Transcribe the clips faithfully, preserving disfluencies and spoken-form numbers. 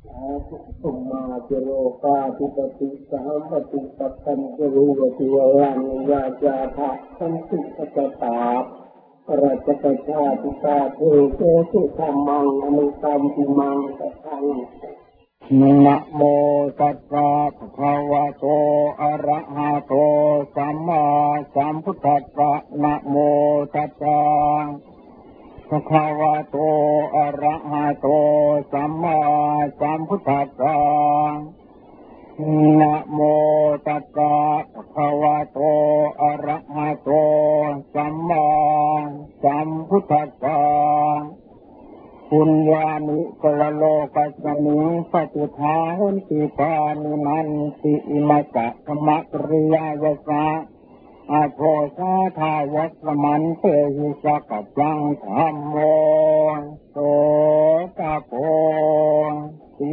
ตุมาเจโรกาติปติสหัมปติปัตตัญจรูปติวรังยาจาภะสันติสกตาราชกัจจาติตาเทเสสุธรรมังอนุตัมปิมังสัทธังนะโมตัสสะภะคะวะโตอะระหะโตสัมมาสัมพุทธัสสะนะโมตัสสะภะคะวะโตอะระหะโตสัมมาสัมพุทธัสสะนะโมตัสสะภะคะวะโตอะระหะโตสัมมาสัมพุทธัสสะปุญญานิกลโลกัสสมิงปฏิภาหุนติปานินันติอิมัสสะธรรมกริยายะสะอาโภสาทายัสมันเตหิสักจังธัมโมโสตโพติ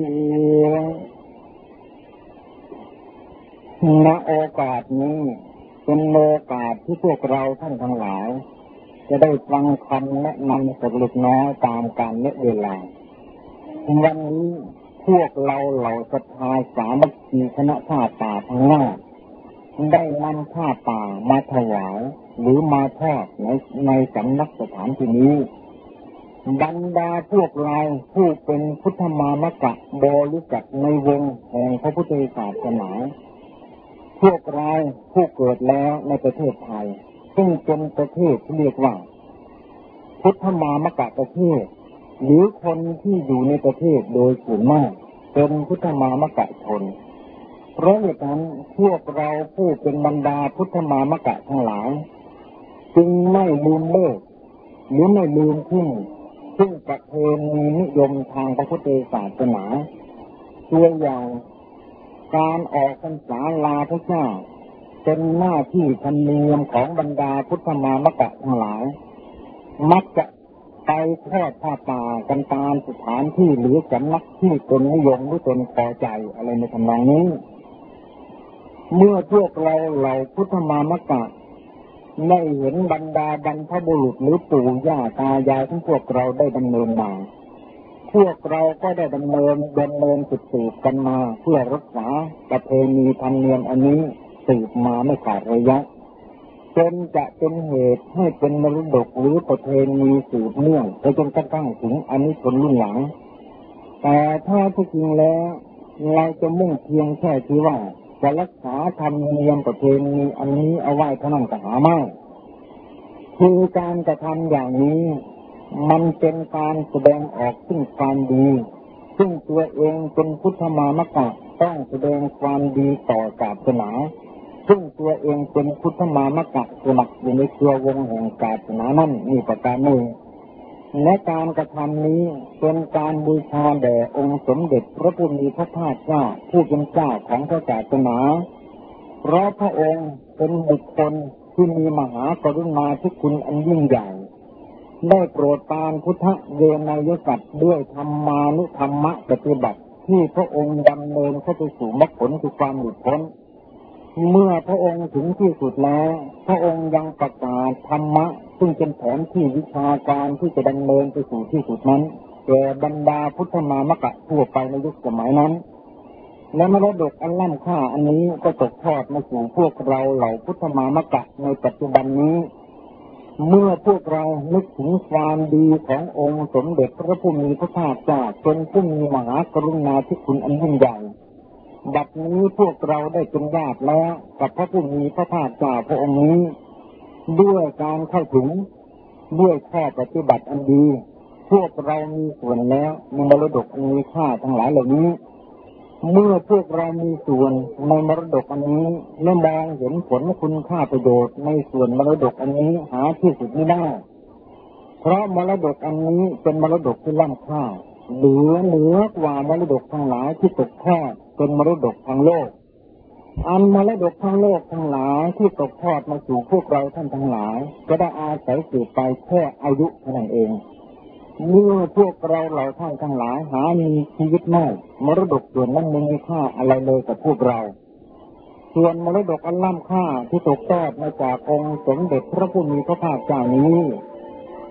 ณโอกาสนี้เป็นโอกาสที่พวกเราท่านทั้งหลายจะได้ฟังคำแนะนำสักเล็กน้อยตามกาลและเวลาวันนี้พวกเราเหล่าศรัทธาสามัคคีคณะผ้าป่าทั้งหน้าได้นำผ้าป่ามาถวายหรือมาทอดในในสำนักสถานที่นี้บรรดาพวกเราผู้เป็นพุทธมามกะบริษัทในวงแห่งพระพุทธศาสนาพวกเราผู้เกิดแล้วในประเทศไทยซึ่งเป็นประเทศที่เรียกว่าพุทธมามกะประเทศหรือคนที่อยู่ในประเทศโดยส่วนมากเป็นพุทธมามกะชนเพราะเหตุนั้นพวกเราผู้เป็นบรรดาพุทธมามกะทั้งหลายจึงไม่ลืมเลิกหรือไม่ลืมทิ้งซึ่งประเพณีนิยมทางพระพุทธศาสนาตัวอย่างการออกพรรษาลาพระเจ้าเป็นหน้าที่ธรรมเนียมของบรรดาพุทธมามกะทั้งหลายมักจะไปทอดผ้าป่ากันตามสถานที่หรือสำนักที่ตนนิยมหรือตนพอใจอะไรในทำนองนี้เมื่อพวกเราเหล่าพุทธมามกะได้เห็นบรรดาบรรพบุรุษหรือปู่ย่าตายายของพวกเราได้ดำเนินมาพวกเราก็ได้ดำเนินดำเนินสืบกันมาเพื่อรักษาประเพณีธรรมเนียมอันนี้สืบมาไม่ขาดระยะจนจะเป็นเหตุให้เป็นมรดกหรือประเพณีสืบเนื่องไปจนกระทั่งถึงอานิสงส์รุ่นหลังแต่ถ้าที่จริงแล้วเราจะมุ่งเพียงแค่ที่ว่าจะรักษาธรรมเนียมประเพณีอันนี้เอาไว้เท่านั้นก็หาไม่คือการกระทำอย่างนี้มันเป็นการแสดงออกซึ่งความดีซึ่งตัวเองเป็นพุทธมามกะต้องแสดงความดีต่อศาสนาซึ่งตัวเองเป็นพุทธมามกะสมัครอยู่ในเครือวงแห่งศาสนานั่นมีประการหนึ่งและการกระทำนี้เป็นการบูชาแด่องค์สมเด็จพระผู้มีพระภาคเจ้าผู้เป็นเจ้าของพระศาสนาเพราะพระองค์เป็นบุคคลที่มีมหากรุณาธิคุณอันยิ่งใหญ่ได้โปรดปรานพุทธเวนยสัตว์ด้วยธรรมานุธรรมะปฏิบัติที่พระองค์ดำเนินเข้าไปสู่มรรคผลคือความหลุดพ้นเมื่อพระองค์ถึงที่สุดแล้วพระองค์ยังประกาศธรรมะซึ่งเป็นแผนที่วิชาการที่จะดำเนินไปสู่ที่สุดนั้นแก่บรรดาพุทธมามกะทั่วไปในยุคสมัยนั้นและมรดกอันล้ำค่าอันนี้ก็ตกทอดมาสู่พวกเราเหล่าพุทธมามกะในปัจจุบันนี้เมื่อพวกเรานึกถึงความดีขององค์สมเด็จพระผู้มีพระภาคเจ้าจนผู้มีมหากรุณาธิคุณอันยิ่งใหญ่บัดนี้พวกเราได้เป็นญาติแล้วกับพระผู้มีพระภาคเจ้าพระองค์นี้ด้วยการเข้าถึงด้วยข้อปฏิบัติอันดีพวกเรามีส่วนแล้วในมรดกอันมีค่าทั้งหลายเหล่านี้เมื่อพวกเรามีส่วนในมรดกอันนี้และมองเห็นผลคุณค่าประโยชน์ในส่วนมรดกอันนี้หาที่สุดไม่ได้เพราะมรดกอันนี้เป็นมรดกที่ล้ำค่าเหลือเหนือกว่ามรดกทั้งหลายที่ตกทอดเป็นมรดกทางโลกอันมรดกทางโลกทั้งหลายที่ตกทอดมาสู่พวกเราท่านทั้งหลายก็ได้อาศัยสืบไปแค่อายุเท่านั้นเองเมื่อพวกเราเหล่าท่านทั้งหลายหามีชีวิตไม่มรดกส่วนนั้นไม่มีค่าอะไรเลยกับพวกเราส่วนมรดกอันล้ำค่าที่ตกทอดมาจากองค์สมเด็จพระผู้มีพระภาคเจ้านี้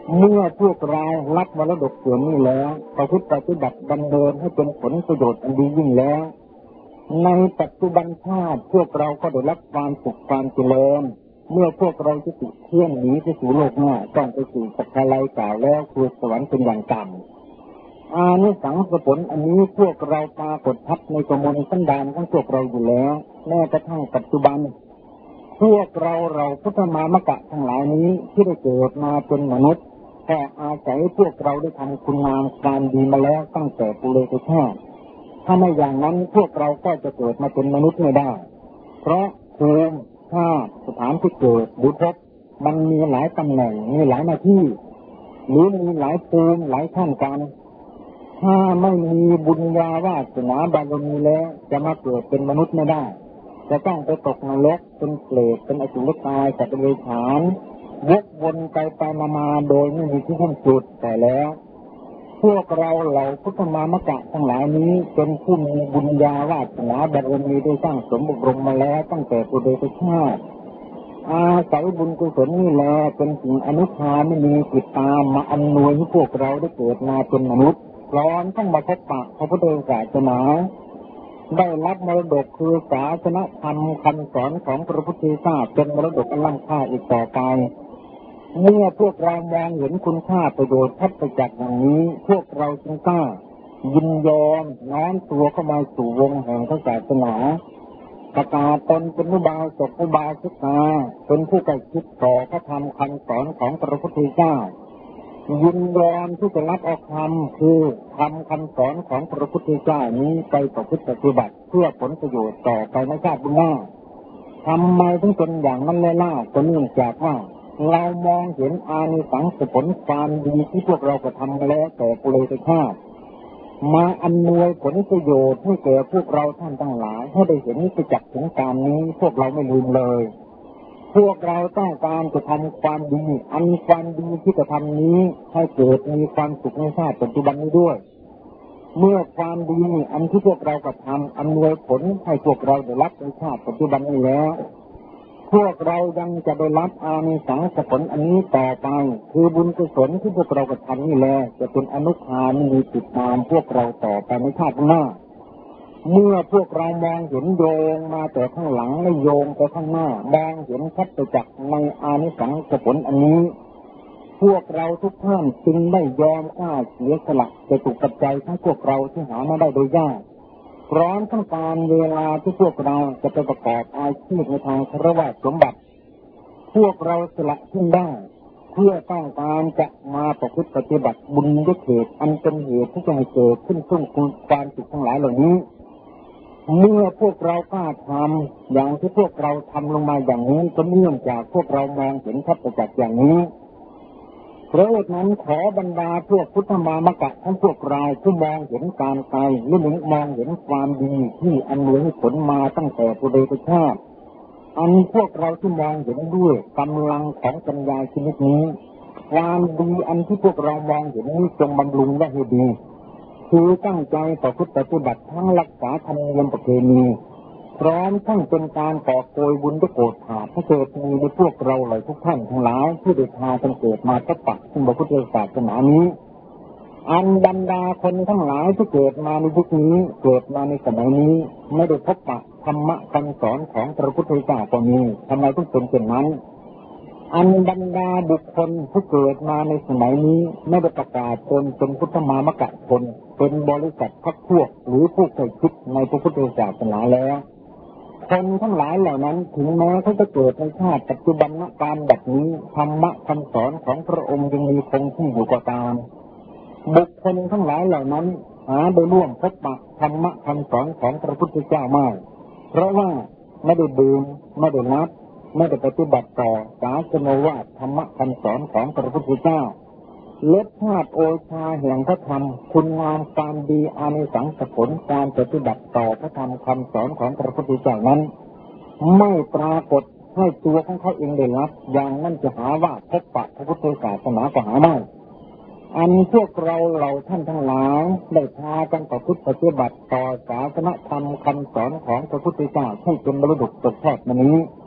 เมื่อพวกเรารับมรดกส่วนนี้แล้วประพฤติปฏิบัติดำเนินให้เป็นผลประโยชน์อันดียิ่งแล้วในปัจจุบันชาติพวกเราก็ได้รับความสุขความเจริญเมื่อพวกเราจะติเที่ยงหนีไปสู่โลกหน้าต้องไปสู่สักการะกล่าวแล้วคือสวรรค์เป็นอย่างต่ำอานิสังสผลอันนี้พวกเราปรากฏทับในกมลสันดานของพวกเราอยู่แล้วแม้กระทั่งปัจจุบันพวกเราเราพุทธมามกะทั้งหลายนี้ที่ได้เกิดมาเป็นมนุษย์แต่อาศัยพวกเราได้ทำคุณงามความดีมาแล้วตั้งแต่ปุเรศชาติถ้าไม่อย่างนั้นพวกเราก็จะเกิดมาเป็นมนุษย์ไม่ได้เพราะภูมิชาติสถานที่เกิดหรือพบมันมีหลายตำแหน่งมีหลายหน้าที่หรือมีหลายภูมิหลายขั้นกันถ้าไม่มีบุญญาวาสนาบารมีแล้วจะมาเกิดเป็นมนุษย์ไม่ได้จะต้องไปตกนรกเป็นเปรตเป็นอสุรกายสัตว์เดรัจฉานวกวนไปไปมาโดยไม่มีที่สิ้นสุดแต่แล้วพวกเราเหล่าพุทธมามกะทั้งหลายนี้เป็นผู้มีบุญญาวาสนาบารมีได้สร้างสมบุญรมมาแล้วตั้งแต่ปุเรศชาติอาศัยบุญกุศลนี่แหละเป็นสิ่งอนุภาพไม่มีติดตามมาอำนวยให้พวกเราได้เกิดมาเป็นมนุษย์พร้อมทั้งมาพบปะพระพุทธศาสนาได้รับมรดกคือศาสนธรรมคำสอนของพระพุทธเจ้าเป็นมรดกอันล้ำค่าอีกต่อไปเมื่อพวกเรามองเห็นคุณค่าประโยชน์ทัศน์จักรอย่างนี้พวกเราจึงกล้ายินยอมน้อมตัวเข้ามาสู่วงแห่งพระศาสนาประกาศตนเป็นอุบาสกอุบาสิกาเป็นผู้ใกล้ชิดต่อพระธรรมคำสอนของพระพุทธเจ้ายินยอมที่จะรับเอาคำคือคำคำสอนของพระพุทธเจ้านี้ไปประพฤติปฏิบัติเพื่อผลประโยชน์ต่อไปในชาติหน้าทำไมถึงเป็นอย่างนั้นเลยล่ะก็เนื่องจากว่าเรามองเห็นอานิสังสผลความดีที่พวกเรากระทำมาแล้วแต่ปุเรศชาติมาอำนวยผลประโยชน์ให้แก่พวกเราท่านทั้งหลายให้ได้เห็นประจักษ์ถึงการนี้พวกเราไม่ลืมเลยพวกเราต้องการจะทำความดีอันความดีที่จะทำนี้ให้เกิดมีความสุขในชาติปัจจุบันนี้ด้วยเมื่อความดีอันที่พวกเรากระทำอำนวยผลให้พวกเราได้รับในชาติปัจจุบันนี้แล้วพวกเรายังจะได้รับอานิสังสผลอันนี้ต่อไปคือบุญกุศลที่พวกเรากระทำนี่แหละจะเป็นอนุภาพมีติดตามพวกเราต่อไปในชาติหน้าเมื่อพวกเรามองเห็นโยงมาแต่ข้างหลังไม่โยงไปข้างหน้ามองเห็นชัดประจักษ์ในอานิสังสผลอันนี้พวกเราทุกท่านจึงได้ยอมกล้าเสียสละจะถูกปัจจัยทั้งพวกเราที่หามาได้โดยยากพร้อมทั้งการเวลาที่พวกเราจะไปประกอบอาชีพในทางคฤหัสถ์สมบัติพวกเราสละทิ้งได้เพื่อต้องการจะมาประพฤติปฏิบัติบุญด้วยเหตุอันเป็นเหตุที่จะให้เกิดขึ้นซึ่งความสุขทั้งหลายเหล่านี้เมื่อพวกเรากล้าทำอย่างที่พวกเราทำลงมาอย่างนี้ก็เนื่องจากพวกเรามองเห็นชัดประจักษ์อย่างนี้เพราะฉะนั้นขอบรรดาพวกพุทธมามกะทั้งพวกเราผู้มองเห็นการไกลหรือมองเห็นความดีที่อำนวยผลมาตั้งแต่ปุเรศชาติอันพวกเราที่มองเห็นด้วยกำลังของปัญญาชนิดนี้ความดีอันที่พวกเรามองเห็นนี้จงบำรุงไว้ให้ดีคือตั้งใจต่อพุทธปฏิบัติทั้งรักษาธรรมเนียมประเพณีพร้อมทั้งเป็นการก่อโกยบุญด้วยโกรธขาดถ้าเกิดมีในพวกเราหลายทุกท่านทั้งหลายที่ได้พากันเกิดมาพบปะซึ่งพระพุทธศาสนานี้อันบรรดาคนทั้งหลายที่เกิดมาในยุคนี้เกิดมาในสมัยนี้ไม่ได้พบปะธรรมะคำสอนของพระพุทธเจ้าก็มีทำไมต้องเป็นเช่นนั้นอันบรรดาบุคคลที่เกิดมาในสมัยนี้ไม่ได้ประกาศตนเป็นพุทธมามกะชนเป็นบริษัทพรรคพวกหรือผู้ใกล้ชิดในพระพุทธศาสนาแล้วคนทั้งหลายเหล่านั้นถึงแม้เขาจะเกิดในชาติปัจจุบันการแบบนี้ธรรมะคำสอนของพระองค์ยังมีคงที่อยู่ก็ตามบุคคลทั้งหลายเหล่านั้นหาได้ร่วมพบปะธรรมะคำสอนของพระพุทธเจ้ามากเพราะว่าไม่ได้ดื่มไม่ได้นับไม่ได้ปฏิบัติต่อศาสนวาทธรรมะคำสอนของพระพุทธเจ้าลดชาติโอชาแห่งพระธรรมคุณงามความดีอานิสังสผลการปฏิบัติต่อพระธรรมคำสอนของพระพุทธเจ้านั้นไม่ปรากฏให้ตัวของเขาเองได้รับอย่างนั้นจะหาว่าพบปะพระพุทธศาสนาก็หาไม่อันพวกเราเราท่านทั้งหลายได้พากันประพฤติปฏิบัติต่อศาสนธรรมคำสอนของพระพุทธเจ้าให้เป็นมรดกตกทอดมานี้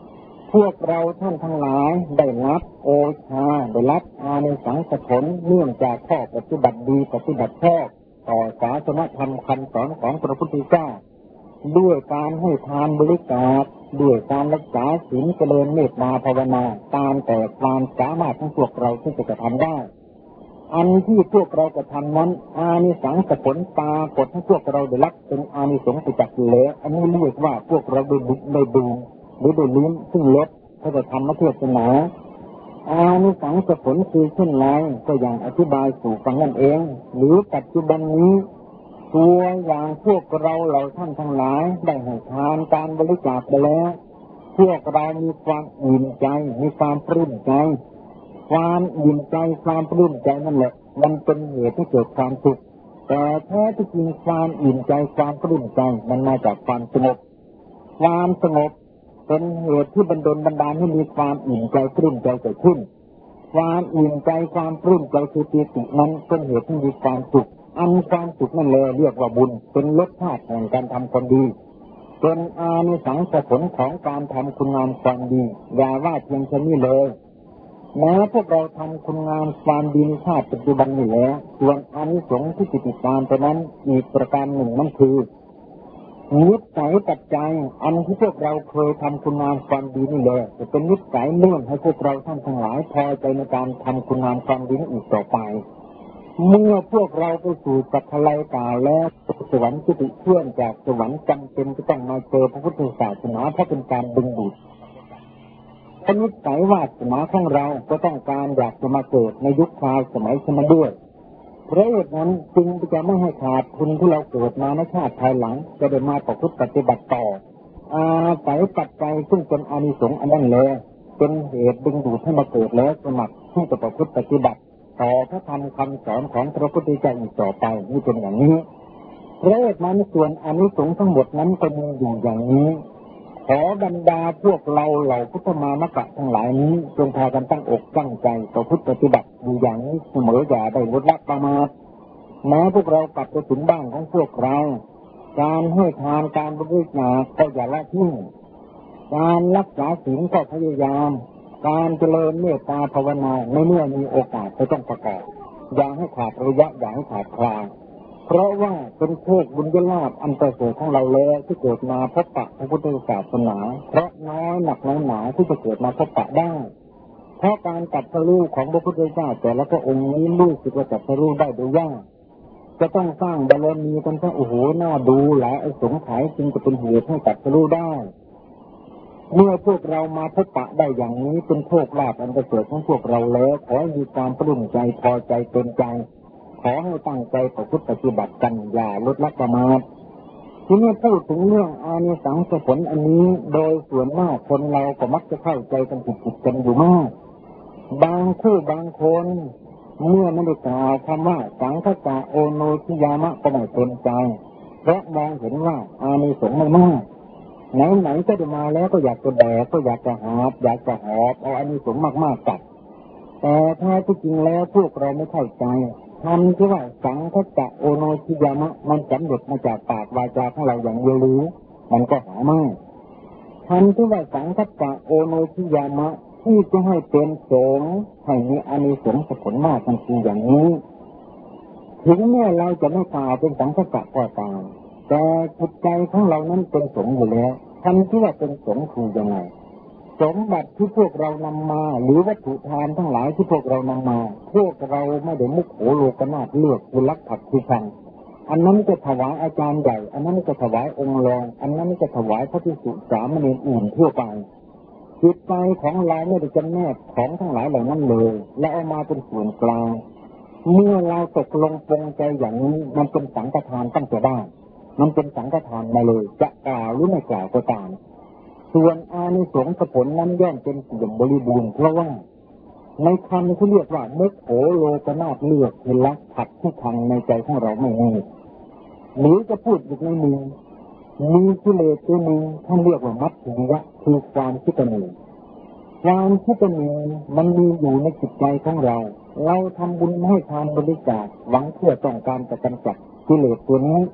พวกเราท่านทั้งหลายได้รับโอชาได้รับอานิสงส์ผลเนื่องจากข้อปฏิบัติดีปฏิบัติชอบต่อศาสนธรรมคำสอนของพระพุทธเจ้าด้วยการให้ทานบริจาคด้วยการรักษาศีลเจริญเมตตาภาวนาตามแต่ความสามารถของพวกเราที่จะกระทำได้อันที่พวกเรากระทำนั้นอานิสงส์ผลปรากฏให้พวกเราได้รับเป็นอานิสงส์ไปจากแล้วอันนี้เรียกว่าพวกเราได้ดูได้ดูหรือได้ลิ้มซึ่งลดพระธรรมเทศนาอานิสงส์ผลคือเช่นไรก็อย่างอธิบายสู่ฟังนั่นเองหรือปัจจุบันนี้ตัวอย่างพวกเราเหล่าท่านทั้งหลายได้ให้ทานการบริจาคไปแล้วพวกเรามีความอิ่มใจมีความปลื้มใจความอิ่มใจความปลื้มใจนั่นแหละมันเป็นเหตุให้เกิดความสุขแต่แท้ที่จริงความอิ่มใจความปลื้มใจมันมาจากความสงบความสงบเป็นเหตุที่บันดลบันดาลให้มีความอิ่มใจปลื้มใจเกิดขึ้นความอิ่มใจความปลื้มใจคือปีตินั้นเป็นเหตุที่มีความสุขอันความสุขนั่นเลยเรียกว่าบุญเป็นรสชาติแห่งการทำความดีเป็นอานิสงส์ผลของการทำคุณงามความดีอย่าว่าเพียงแค่นี้เลยแม้พวกเราทำคุณงามความดีในชาติปัจจุบันนี้แล้วส่วนอานิสงส์ที่ติดตามไปนั้นอีกประการหนึ่งนั่นคือนิสัยปัจจัยอันที่พวกเราเคยทำคุณงามความดีนี่เลยจะเป็นนิสัยเนื่องให้พวกเราท่านทั้งหลายพอใจในการทำคุณงามความดีอีกต่อไปเมื่อพวกเราไปสู่สัพพะกาแล้วสวรรค์จุติเชื่อมจากสวรรค์จำเป็นจะต้องมาเจอพระพุทธศาสนาเพราะเป็นการดึงดูดนิสัยวาสนาของเราก็ต้องการอยากจะมาเกิดในยุคคราวสมัยสมัยด้วยเพราะเหตุนั้นจึงจะไม่ให้ขาดทุนที่เราเกิดมาในชาติภายหลังจะได้มาประพฤติปฏิบัติต่ออาศัยปัจจัยซึ่งเป็นอานิสงส์อันนั้นเลยเป็นเหตุดึงดูดให้มาเกิดแล้วสมัครที่จะประพฤติปฏิบัติต่อพระธรรมคำสอนของพระพุทธเจ้าอีกต่อไปนี่เป็นอย่างนี้เพราะเหตุนั้นส่วนอานิสงส์ทั้งหมดนั้นก็มีอยู่อย่างนี้ขอบรรดาพวกเราเหล่าพุทธมามกะทั้งหลายนี้จงพากันตั้งอกตั้งใจประพฤติปฏิบัติอยู่อย่างนี้เสมออย่าได้ลดละประมาทแม้พวกเรากลับไปถึงบ้านของพวกเราการให้ทานการบริจาคก็อย่าละทิ้งการรักษาศีลก็พยายามการเจริญเมตตาภาวนาในเมื่อมีโอกาสก็ต้องประกอบอย่าให้ขาดระยะอย่าให้ขาดคลาเพราะว่าเป็นโชคบุญยลาภอันประเสริฐของเราแล้วที่เกิดมาพบปะพระพุทธศาสนาเพราะน้อยหนักน้อยหนาที่จะเกิดมาพบปะได้เพราะการตัดสรู้ของพระพุทธเจ้าแต่ละพระองค์นี้รู้สึกว่าตัดสรู้ได้โดยยากจะต้องสร้างบารมีกันซะโอ้โหน่าดูหลายสงสัยจึงจะเป็นเหตุให้ตัดสรู้ได้เมื่อพวกเรามาพบปะได้อย่างนี้เป็นโชคลาภอันประเสริฐของพวกเราแล้วขอให้มีความปลื้มใจพอใจเต็มใจขอให้ตั้งใจประพฤติปฏิบัติกันอย่าลดละประมาททีนี้พูดถึงเรื่องอานิสงส์ผลอันนี้โดยส่วนมากคนเราก็มักจะเข้าใจกันผิดๆกันอยู่มากบางคู่บางคนเมื่อไม่ได้กล่าวคำว่าสังฆะโอโนชิยามะก็ไม่เต็มใจเพราะมองเห็นว่าอานิสงส์ไม่มากไหนๆก็ได้มาแล้วก็อยากจะแบกก็อยากจะหอบอยากจะหอบเอาอานิสงส์มากๆกลับแต่แท้ที่จริงแล้วพวกเราไม่เข้าใจคำที่ว่าสังฆะโอโนชิยามะมันสำเร็จมาจากปากวาจาของเราอย่างเดียวหรือมันก็หาไม่คำที่ว่าสังฆะโอโนชิยามะที่จะให้เป็นสงฆ์ให้มีอานิสงส์ผลมากทันทีอย่างนี้ถึงแม้เราจะไม่กล่าวเป็นสังฆะก็ตามแต่จิตใจของเรานั้นเป็นสงฆ์อยู่แล้วคำที่ว่าเป็นสงฆ์คือยังไงสมบัติที่พวกเรานำมาหรือวัตถุทานทั้งหลายที่พวกเรานำมาพวกเราไม่ได้มุขโหโลกนาถเลือกคือลักผักคือชังอันนั้นจะถวายอาจารย์ใหญ่อันนั้นจะถวายองค์รองอันนั้นจะถวายพระภิกษุสามเณรอื่นทั่วไปจิตใจของเราไม่ได้จำแนกของทั้งหลายเหล่านั้นเลยและเอามาเป็นส่วนกลางเมื่อเราตกลงปรงใจอย่างนี้มันเป็นสังฆทานตั้งแต่ได้มันเป็นสังฆทานมาเลยจะกล่าวหรือไม่กล่าวก็ตามส่วนอานิสงส์ผลนั้นย่อมเป็นสิ่งบริบูรณ์เพราะว่าในคำที่เรียกว่ามุขโหโลกนาถเลือกคือลักผัดที่ทางในใจของเราไม่มีหรือจะพูดอีกในหนึ่งมีกิเลสตัวหนึ่งท่านเรียกว่ามัจฉิมยะคือความคิดหนึ่งความคิดหนึ่งมันมีอยู่ในจิตใจของเราเราทำบุญให้ทานบริจาคหวังเพื่อต้องการจะกำจัดกิเลสตัวนี้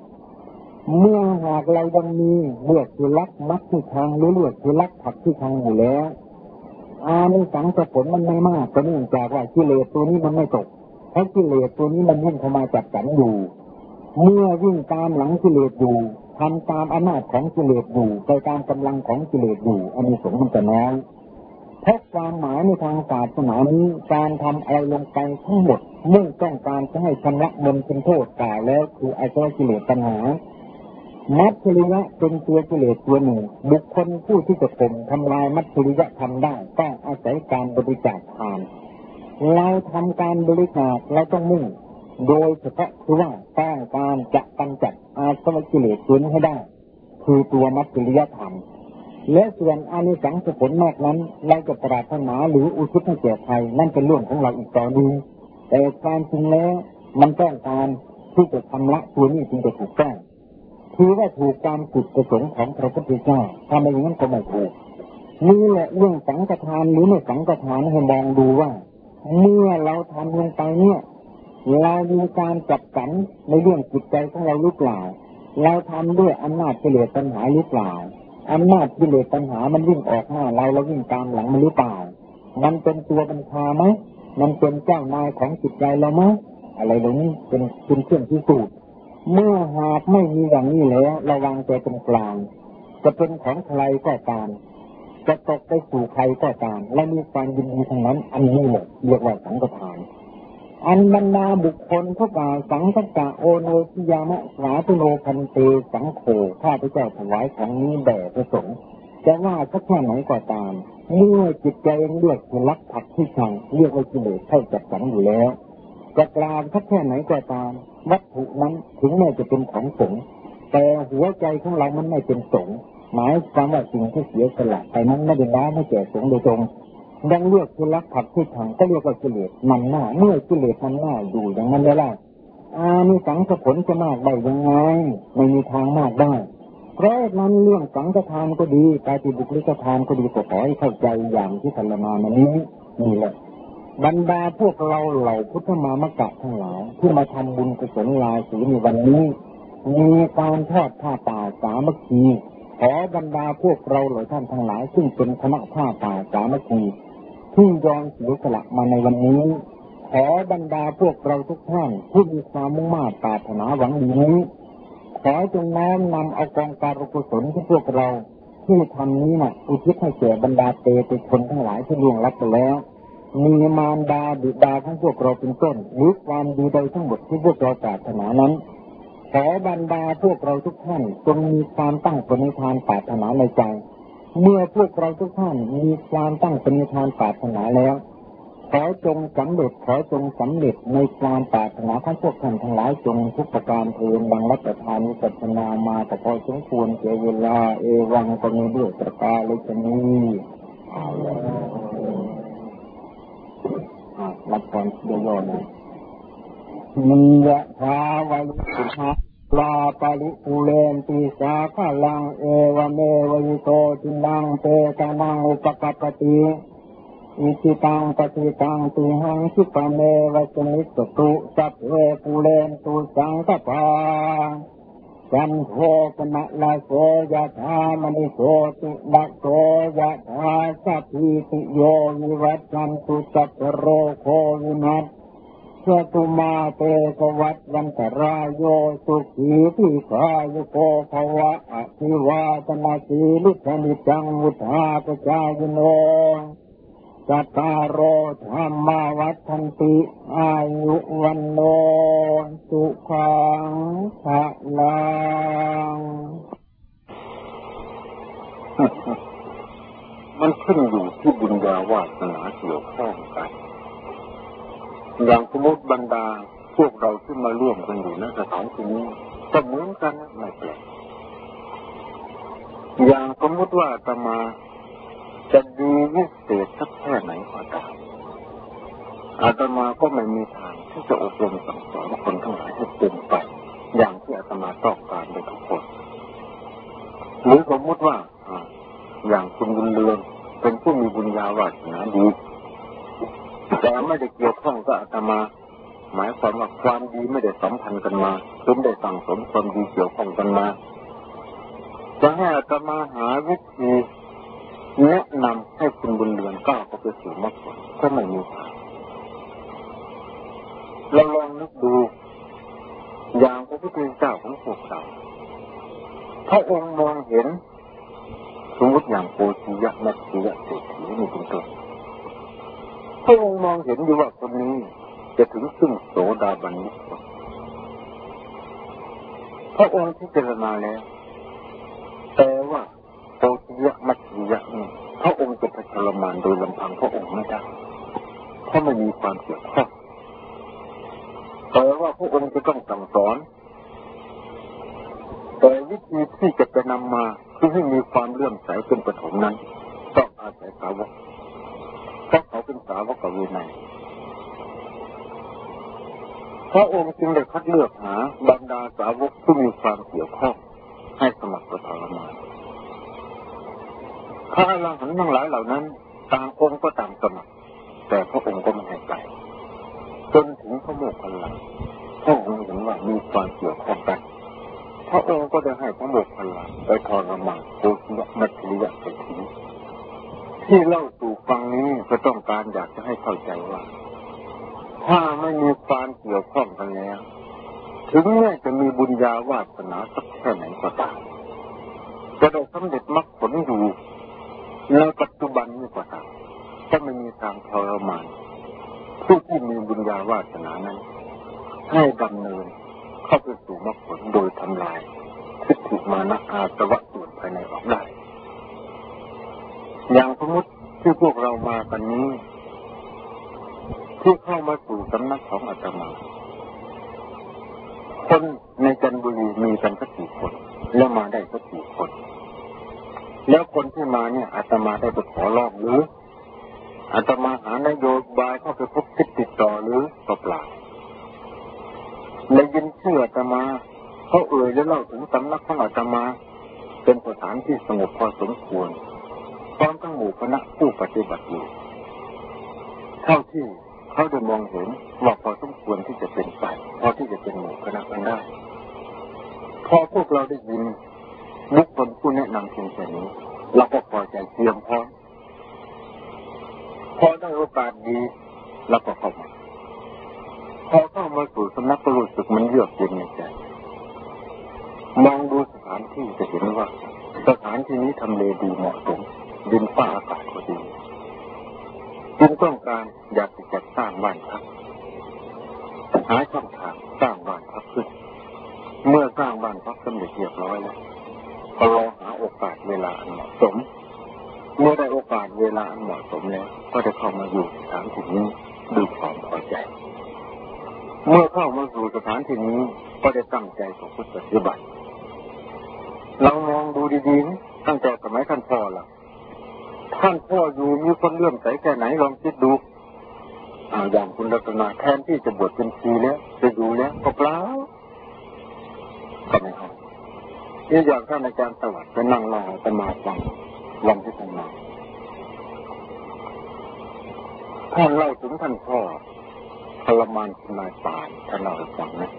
เมื่อหากเรายังมีเลือกคือลักมัดที่ทางหรือเลือกคือลักผักที่ทางอยู่แล้วอานิสังส์ผลมันไม่มากก็เนื่องจากว่ากิเลสตัวนี้มันไม่ตกเพราะกิเลสตัวนี้มันวิ่งเข้ามาจับกันอยู่เมื่อวิ่งตามหลังกิเลสอยู่ทำตามอำนาจของกิเลสอยู่ไปตามกำลังของกิเลสอยู่อานิสงส์มันจะน้อยเพราะความหมายในทางศาสนานี้การทำอะไรลงไปทั้งหมดมุ่งต้องการจะให้ชำระมนเป็นโทษกล่าวแล้วคืออาสวะกิเลสตัณหามัจฉริยะเป็นตัวกิเลสตัวหนึ่งบุคคลผู้ที่จะข่มทำลายมัจฉริยะทำได้ต้องอาศัยการบริจาคทานเราทำการบริจาคเราต้องมุ่งโดยเฉพาะคือว่าต้องการจะกำจัดอาสวะกิเลสตัวนี้ให้ได้คือตัวมัจฉริยธรรมและส่วนอานิสังส์ผลนอกนั้นเราจะปรารถนาหรืออุทิศให้แก่ใครนั่นเป็นเรื่องของเราอีกต่อหนึ่งแต่การจริงแล้วมันต้องการที่จะทำละตัวนี้จึงจะถูกต้องคือว่าถูกตามจุดประสงค์ของพระพุทธเจ้าถ้าไม่อย่างนั้นก็ไม่ถูกนี่แหละเรื่องสังฆทานหรือไม่สังฆทานให้มองดูว่าเมื่อเราทำลงไปเนี่ยเรามีการจัดสรรในเรื่องจิตใจของเราหรือเปล่าเราทำด้วยอำนาจกิเลสตัณหาหรือเปล่าอำนาจกิเลสตัณหามันวิ่งออกหน้าเราแล้ววิ่งตามหลังมันหรือเปล่ามันเป็นตัวบัญชาไหมมันเป็นเจ้านายของจิตใจเราไหมอะไรเหล่านี้เป็นเป็นเครื่องพิสูจน์เมื่อหากไม่มีอย่างนี้แล้วระวังใจเป็นกลางจะเป็นของใครก็ตามจะตกไปสู่ใครก็ตามและมีความยินดีทั้งนั้นอันนี้แหละเรียกว่าสังฆทานอันบรรดาบุคคลเขากล่าวสังฆกะโอโนทิยามะสาธุโนพันเตสังโฆข้าพเจ้าถวายของนี้แด่พระสงฆ์จะว่าสักแค่ไหนก็ตามเมื่อจิตใจเลือกที่รักผักที่ชังเรียกว่ากิเลสเข้าจับสังอยู่แล้วจะกล่าวสักแค่ไหนก็ตามวัตถุนั้นถึงแม้จะเป็นของสงฆ์แต่หัวใจของเรามันไม่เป็นสงฆ์หมายความว่าสิ่งที่เสียสละไปนั้นไม่ได้ละไม่แก่สงฆ์โดยตรงดังเลือกที่รักผักที่ชังก็เรียกว่ากิเลสมันหน้าเมื่อกิเลสมันหน้าอยู่อย่างนั้นได้ล่ะอานิสังส์ผลจะมากได้ยังไงไม่มีทางมากได้เพราะนั้นเรื่องสังฆทานก็ดีปาฏิบุคลิกทานก็ดีก็ขอให้เข้าใจอย่างที่พรรณนามานี้นี่แหละบรรดาพวกเราเหล่าพุทธมามกะทั้งหลายที่มาทำบุญกุศลลาสีในวันนี้มีการทอดผ้าป่าสามัคคีขอบรรดาพวกเราเหล่าท่านทั้งหลายซึ่งเป็นคณะผ้าป่าสามัคคีที่ยอมเสียสละมาในวันนี้ขอบรรดาพวกเราทุกท่านผู้มีความมุ่งมั่นปรารถนาหวังดีนี้ขอจงน้อมนำเอากองการกุศลที่พวกเราที่ทำนี้น่ะอุทิศให้แก่บรรดาเตติชนทั้งหลายที่ล่วงลับไปแล้วมีมารดาบิดาของพวกเราเป็นต้นหรือความดีใดทั้งหมดที่พวกเราปรารถนานั้นขอบรรดาพวกเราทุกท่านจงมีความตั้งปณิธานปรารถนาในใจเมื่อพวกเราทุกท่านมีความตั้งปณิธานปรารถนาแล้วขอจงสำเร็จขอจงสำเร็จในความปรารถนาของพวกท่านทั้งหลายจงทุกประการเทินดังรัตทานิสัชนามาแต่พอสมควรเสียเวลาเอวังก็มีด้วยประการเลยชนี้รับก่อนเดี๋ยวโยนมียะทาวาลิสุภาลาปาริปุเรนติสาคาลังเอวเมวิโตจินังเตกานังอุปกัปปติอิจิตังปฏิตังตุหังคิปะเมวะสมิสตุสัพเพปุเรนตุสังคปาสันโฆปนะลาโสยะธามณิโสตินะโสยะธาสัพพิติโยวิวัตชันตุสัพพโรโควินัสสตุมาเตกวัตวันตรายโยสุขีทิคายุโกภวะอภิวาทนาสีลิสนิจังวุธาปจายโนสัตตารโอธรรมาวัฏันติอายุวันโนสุขังภะลังมันขึ้นอยู่ที่บุญญาวาสนาเกี่ยวข้องกันอย่างสมมติบรรดาพวกเราที่มาร่วมกันอยู่ในสถานที่นี้ก็เหมือนกันไม่แปลกอย่างสมมติว่าอาตมาจะดูวิเศษสักแค่ไหนก็ตามอาตมาก็ไม่มีทางที่จะอบรมสั่งสอนคนทั้งหลายให้เป็นไปอย่างที่อาตมาต้องการโดยทุกคนหรือสมมติว่าอย่างคุณบุญเรืองเป็นผู้มีบุญญาวาสนาดีแต่ไม่ได้เกี่ยวข้องกับอาตมาหมายความว่าความดีไม่ได้สัมพันธ์กันมาจนได้สั่งสมความดีเกี่ยวข้องกันมาจะให้อาตมาหาวิธีแนะนำให้คุณบุญเรือนก้าวเข้าไปสู่มรรคผลก็ไม่มีทางเราลองนึกดูอย่างพระพุทธเจ้าของพวกเราพระองค์มองเห็นสมมติอย่างโกศิยะมัจฉิยะเศรษฐีนี่เป็นต้นพระองค์มองเห็นอยู่ว่าคนนี้จะถึงซึ่งโสดาบันนิพพานพระองค์พิจารณาแล้วแต่ว่าโกศิยะมัจฉิยะนี่พระองค์จะไปทรมานโดยลำพังพระองค์ไม่ได้เพราะไม่มีความเกี่ยวข้องแต่ว่าพระองค์จะต้องสั่งสอนแต่วิธีที่จะไปนำมาคือให้มีความเลื่อมใสเป็นปฐมนั้นต้องอาศัยสาวกเพราะเขาเป็นสาวกวินัยพระองค์จึงได้คัดเลือกหาบรรดาสาวกที่มีความเกี่ยวข้องให้สมัครประทรมานพระอรหันต์ทั้งหลายเหล่านั้นต่างองค์ก็ต่างสมัครแต่พระองค์ก็ไม่ให้ไปจนถึงพระโมคคัลลาพระองค์เห็นว่ามีความเกี่ยวข้องกันพระองค์ก็ได้ให้พระโมคคัลลาไปทรมานโกศิยะมัจฉิยะเศรษฐีที่เล่าสู่ฟังนี้ก็ต้องการอยากจะให้เข้าใจว่าถ้าไม่มีความเกี่ยวข้องกันแล้วถึงแม้จะมีบุญญาวาสนาสักแค่ไหนก็ตามจะได้สำเร็จมรรคผลอยู่ในปัจจุบันนี้ก็ตามก็ไม่มีทางทรมานผู้ที่มีบุญญาวาสนานั้นให้ดำเนินเข้าไปสู่มรรคผลโดยทำลายทิฏฐิมานะอาสวะส่วนภายในออกได้อย่างสมมติที่พวกเรามากันนี้ที่เข้ามาสู่สำนักของอาตมาคนในจันทบุรีมีกันสักกี่คนแล้วมาได้สักกี่คนแล้วคนที่มาเนี่ยอาตมาได้ไปขอร้องหรืออาตมาหานโยบายเข้าไปพบคิดติดต่อหรือเปล่าได้ยินชื่ออาตมาเขาเอ่ยและเล่าถึงสำนักของอาตมาเป็นสถานที่สงบพอสมควรพร้อมทั้งหมู่คณะผู้ปฏิบัติอยู่เท่าที่เขาได้มองเห็นว่าพอสมควรที่จะเป็นไปพอที่จะเป็นหมู่คณะกันได้พอพวกเราได้ยินบุคคลผู้แนะนำเพียงแค่นี้เราก็พอใจเตรียมพร้อมพอได้โอกาสดีเราก็เข้ามาพอเข้ามาสู่สำนักก็รู้สึกมันเยือกเย็นในใจมองดูสถานที่จะเห็นว่าสถานที่นี้ทำเลดีเหมาะสมดินฟ้าอากาศก็ดีจึงต้องการอยากจะจัดสร้างบ้านพักหาช่องทางสร้างบ้านพักขึ้นเมื่อสร้างบ้านพักสำเร็จเรียบร้อยแล้วก็รอหาโอกาสเวลาอันเหมาะสมเมื่อได้โอกาสเวลาอันเหมาะสมแล้วก็จะเข้ามาอยู่สถานที่นี้ด้วยความพอใจเมื่อเข้ามาสู่สถานที่นี้ก็ได้ตั้งใจของพุทธปฏิบัติเรามองดูดีๆตั้งแต่สมัยท่านพ่อละท่านพ่ออยู่มีคนเลื่อมใสแค่ไหนลองคิดดูอย่างคุณรัตนาแทนที่จะบวชเป็นชีแล้วจะดูแล้วก็เปล่าก็ไม่เอาที่อย่างท่านอาจารย์สวัสดิ์ไปนั่งรอสมาฟังวันที่ท่านมาท่านเล่าถึงท่านพ่อทรมานคุณนายปานท่านเล่าให้ฟังนะ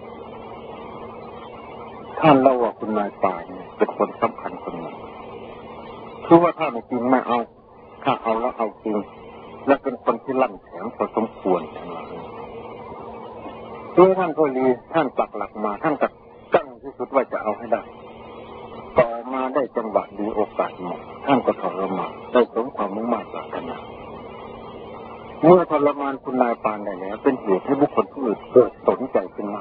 ท่านเล่าว่าคุณนายปานเนี่ยเป็นคนสำคัญคนหนึ่งคือว่าถ้าไม่จริงไม่เอาถ้าเอาแล้วเอาจริงและเป็นคนที่ลั่นแข็งพอสมควรทั้งหลายเมื่อท่านพอดีท่านปักหลักมาท่านก็ตั้งที่สุดว่าจะเอาให้ได้ต่อมาได้จังหวะดีโอกาสเหมาะท่านก็ทรมานได้สมความมุ่งมั่นปรารถนาเมื่อทรมานคุณนายปานได้แล้วเป็นเหตุให้บุคคลผู้อื่นเกิดสนใจขึ้นมา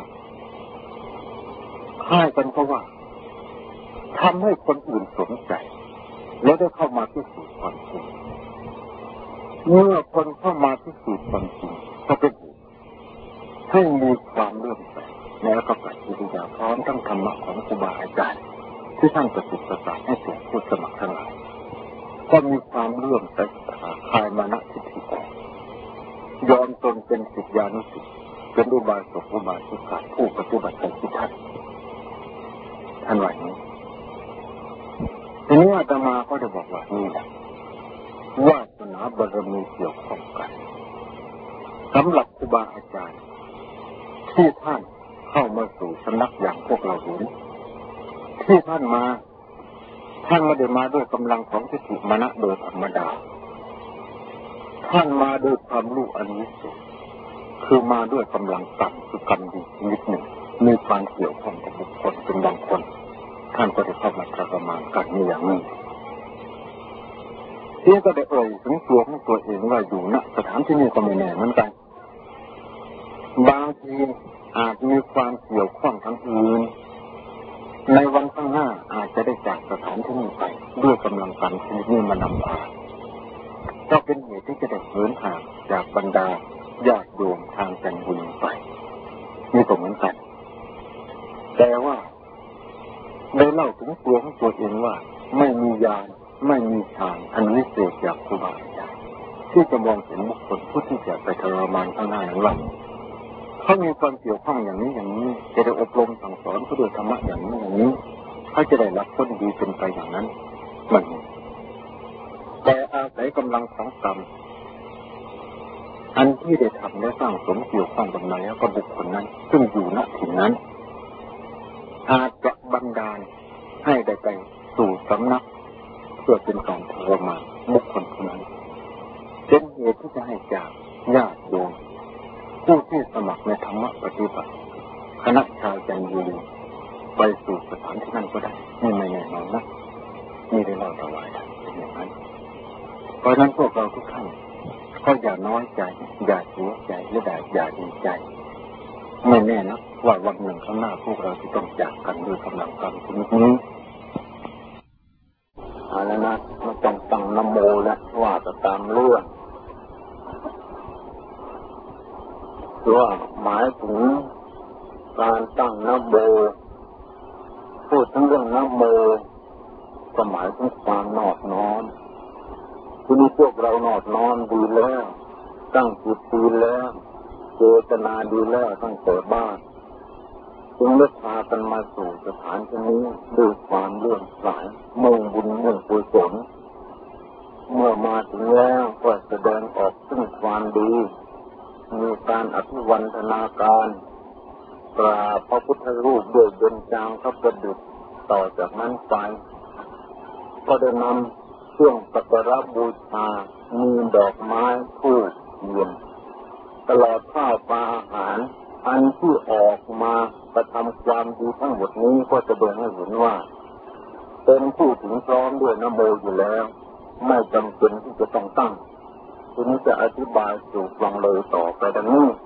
ค่ายกันเพราะว่าทำให้คนอื่นสนใจแล้วได้เข้ามาพิสูจน์ความจริงเมื่อคนเข้ามาพิสูจน์ความจริงก็เป็นเหตุให้มีความเลื่อมใสแล้วก็ปฏิบัติพร้อมทั้งธรรมะของครูบาอาจารย์ที่ท่านประสิทธิ์ประสาทให้แก่ผู้สมัครทั้งหลายก็มีความเลื่อมใสคลายมานะทิฏฐิยอมตนเป็นศิษยานุศิษย์เป็นอุบาสกอุบาสิกาผู้ปฏิบัติที่ท่านท่านว่าอย่างนี้ทีนี้อาตมาก็จะบอกว่านี่แหละวาสนาบารมีเกี่ยวข้องกันสำหรับครูบาอาจารย์ที่ท่านเข้ามาสู่สำนักอย่างพวกเราเห็นที่ท่านมาท่านไม่ได้มาด้วยกำลังของทิฏฐิมานะโดยธรรมดาท่านมาด้วยความรู้อันนี้สุดคือมาด้วยกำลังต่ำคือกรรมดีนิดหนึ่งมีความเกี่ยวข้องกับบุคคลเป็นบางคนท่านก็ได้เข้ามาทรมานกันนี่อย่างนี้เที่ยก็ได้เอ่ยถึงตัวของตัวเองว่าอยู่ณสถานที่นี้ก็ไม่แน่เหมือนกันบางทีอาจมีความเกี่ยวข้องทั้งอื่นในวันข้างหน้าอาจจะได้จากสถานที่นี้ไปด้วยกำลังการที่นี่มานำพาก็เป็นเหตุที่จะได้เหินห่างจากบรรดาญาติโยมทางจันทบุรีไปนี่ก็เหมือนกันแต่ว่าได้เล่าถึงตัวของตัวเองว่าไม่มีญาณไม่มีฌานอันวิเศษจากครูบาอาจารย์ที่จะมองเห็นบุคคลผู้ที่จะไปทรมานข้างหน้านั้นว่าเขามีความเกี่ยวข้องอย่างนี้อย่างนี้จะได้อบรมสั่งสอนเขาด้วยธรรมะอย่างนี้อย่างนี้เขาจะได้รับผลดีเป็นไปอย่างนั้นมันแต่อาศัยกำลังของกรรมอันที่ได้ทำและสร้างสมเกี่ยวข้องกับนายกับบุคคลนั้นซึ่งอยู่ณที่นั้นอาจจะบันดาลให้ได้ไปสู่สำนักเพื่อเป็นการทรมานบุคคลคนนั้นเป็นเหตุที่จะให้จากญาติโยมผู้ที่สมัครในธรรมะปฏิบัติคณะชาวจันทบุรีไปสู่สถานที่นั้นก็ได้นี่ไม่แน่นอนนะนี่ได้เล่าถวายเป็นอย่างนั้นเพราะนั้นพวกเราทุกท่านก็อย่าน้อยใจอย่าเสียใจและอย่าดีใจไม่แน่นะว่าวันหนึ่งข้างหน้าพวกเราจะต้องจากกันด้วยกำลังกรรมชนิดนี้เอาแล้วนะไม่ต้องตั้งนะโมแล้วว่าจะตามเรื่องว่าหมายถึงการตั้งนะโมพูดถึงเรื่องนะโมก็หมายถึงความนอบน้อมทีนี้พวกเรานอบน้อมดีแล้วตั้งจิตดีแล้วเจตนาดีแล้วตั้งแต่บ้านจึงเลือกพากันมาสู่สถานที่นี้ด้วยความเลื่อมใสมุ่งบุญมุ่งกุศลเมื่อมาถึงแล้วก็แสดงออกซึ่งความดีมีการอภิวันทนาการกราบพระพุทธรูปด้วยเบญจางคประดิษฐ์ต่อจากนั้นไปก็ได้นำเครื่องสักการะบูชามีดอกไม้ธูปเทียนตลอดข้าวปลาอาหารอันที่ออกมากระทำความดีทั้งหมดนี้ก็จะแสดงให้เห็นว่าเป็นผู้ถึงพร้อมด้วยนะโมอยู่แล้วไม่จำเป็นที่จะต้องตั้งทีนี้จะอธิบายสู่ฟังเลยต่อไปดังนี้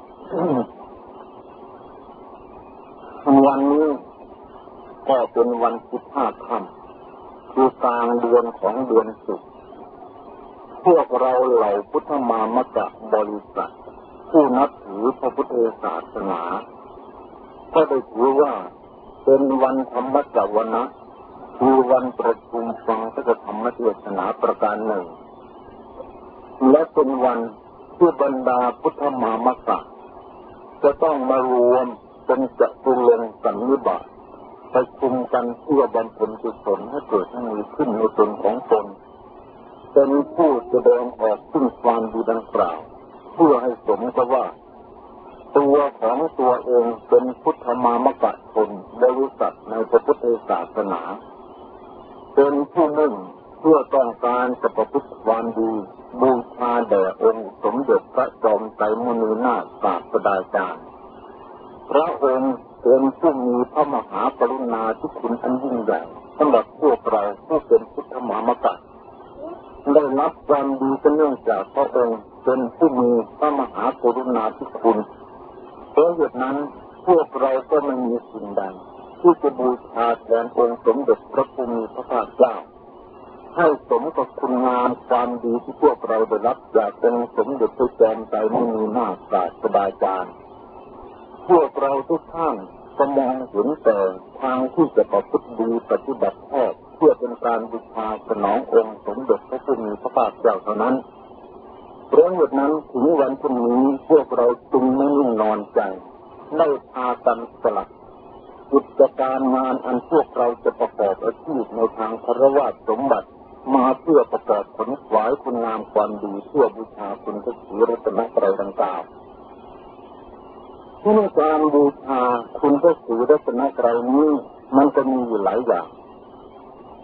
วันนี้ก็เป็นวันสิบห้าค่ำคือกลางเดือนของเดือนสิบพวกเราเหล่าพุทธมามกะบริษัทผู้นับถือพระพุทธศาสนาก็ได้ถือว่าเป็นวันธรรมสวนะคือวันประชุมฟังพระธรรมเทศนาประการหนึ่งและเป็นวันที่บรรดาพุทธมามกะจะต้องมารวมเป็นจตุรงค์สันนิบาตประชุมกันเพื่อบำเพ็ญกุศลให้เกิดให้มีขึ้นในตนของตนเป็นผู้แสดงออกซึ่งความดีดังกล่าวเพื่อให้สมกับว่าตัวของตัวเองเป็นพุทธมามกะชนบริษัทในพระพุทธศาสนาเป็นผู้มุ่งเพื่อต้องการจะประพฤติความดีบูชาแด่องค์สมเด็จพระจอมไตรมุนีนาถศาสดาจารย์พระองค์เป็นผู้มีพระมหากรุณาธิคุณอันยิ่งใหญ่สำหรับพวกเราผู้เป็นพุทธมามกะได้รับความดีเนื่องจากพระองค์เป็นผู้มีพระมหากรุณาธิคุณเพราะเหตุนั้นพวกเราก็ไม่มีสิ่งใดที่จะบูชาแทนองค์สมเด็จพระผู้มีพระภาคเจ้าให้สมกับคุณงามความดีที่พวกเราได้รับจากองค์สมเด็จพระจอมไตรมุนีนาถศาสดาจารย์พวกเราทุกท่านก็มองเห็นแต่ทางที่จะประพฤติดีปฏิบัติชอบเพื่อเป็นการบูชาสนององค์สมเด็จพระผู้มีพระภาคเจ้าเท่านั้นเพราะเหตุนั้นถึงวันพรุ่งนี้พวกเราจึงไม่นิ่งนอนใจได้พากันสละกิจการงานอันพวกเราจะประกอบอาชีพในทางคฤหัสถ์สมบัติมาเพื่อประกอบผลถวายคุณงามความดีเพื่อบูชาคุณพระศรีรัตนตรัยดังกล่าวที่ในการบูชาคุณพระศรีรัตนตรัยนี้มันก็มีอยู่หลายอย่างท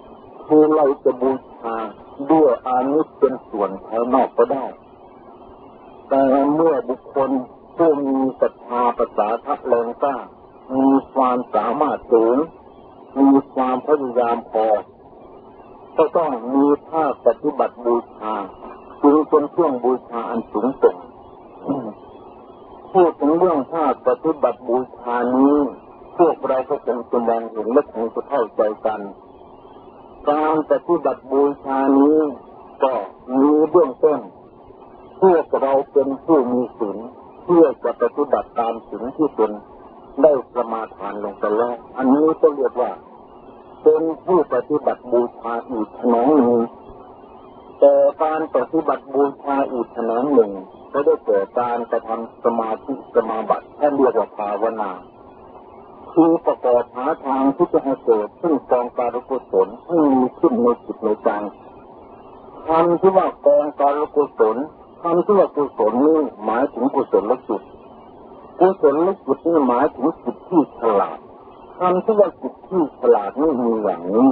คือเราจะบูชาด้วยอานิสเป็นส่วนภายนอกก็ได้แต่เมื่อบุคคลผู้มีศรัทธาประสาทะแรงกล้ามีความสามารถสูงมีความพยายามพอก็ต้องมีภาคปฏิบัติบูชาจึงเป็นเครื่องบูชาอันสูงส่งพูดถึงเรื่องภาคปฏิบัติบูชานี้พวกเราก็คงจะมองเห็นและคงจะเข้าใจกันการปฏิบัติบูชานี้ก็มีเบื้องต้นพวกเราเป็นผู้มีศีลเพื่อจะปฏิบัติตามศีลที่ตนได้ประมาทานลงไปแล้วอันนี้ก็เรียกว่าเป็นผู้ปฏิบัติบูชาอีกแขนงหนึ่งแต่การปฏิบัติบูชาอีกแขนงหนึ่งก็ได้เกิดการกระทำสมาธิสมาบัติท่านเรียกว่าภาวนาคือประกอบหาทางที่จะให้เกิดซึ่งกองการกุศลที่มีขึ้นในจิตในใจคำที่ว่ากองการกุศลคำที่ว่ากุศลนี่หมายถึงกุศลและจิตกุศลและจิตนี่หมายถึงจิตที่ฉลาดคำที่ว่าจิตที่ฉลาดนี่มีอย่างนี้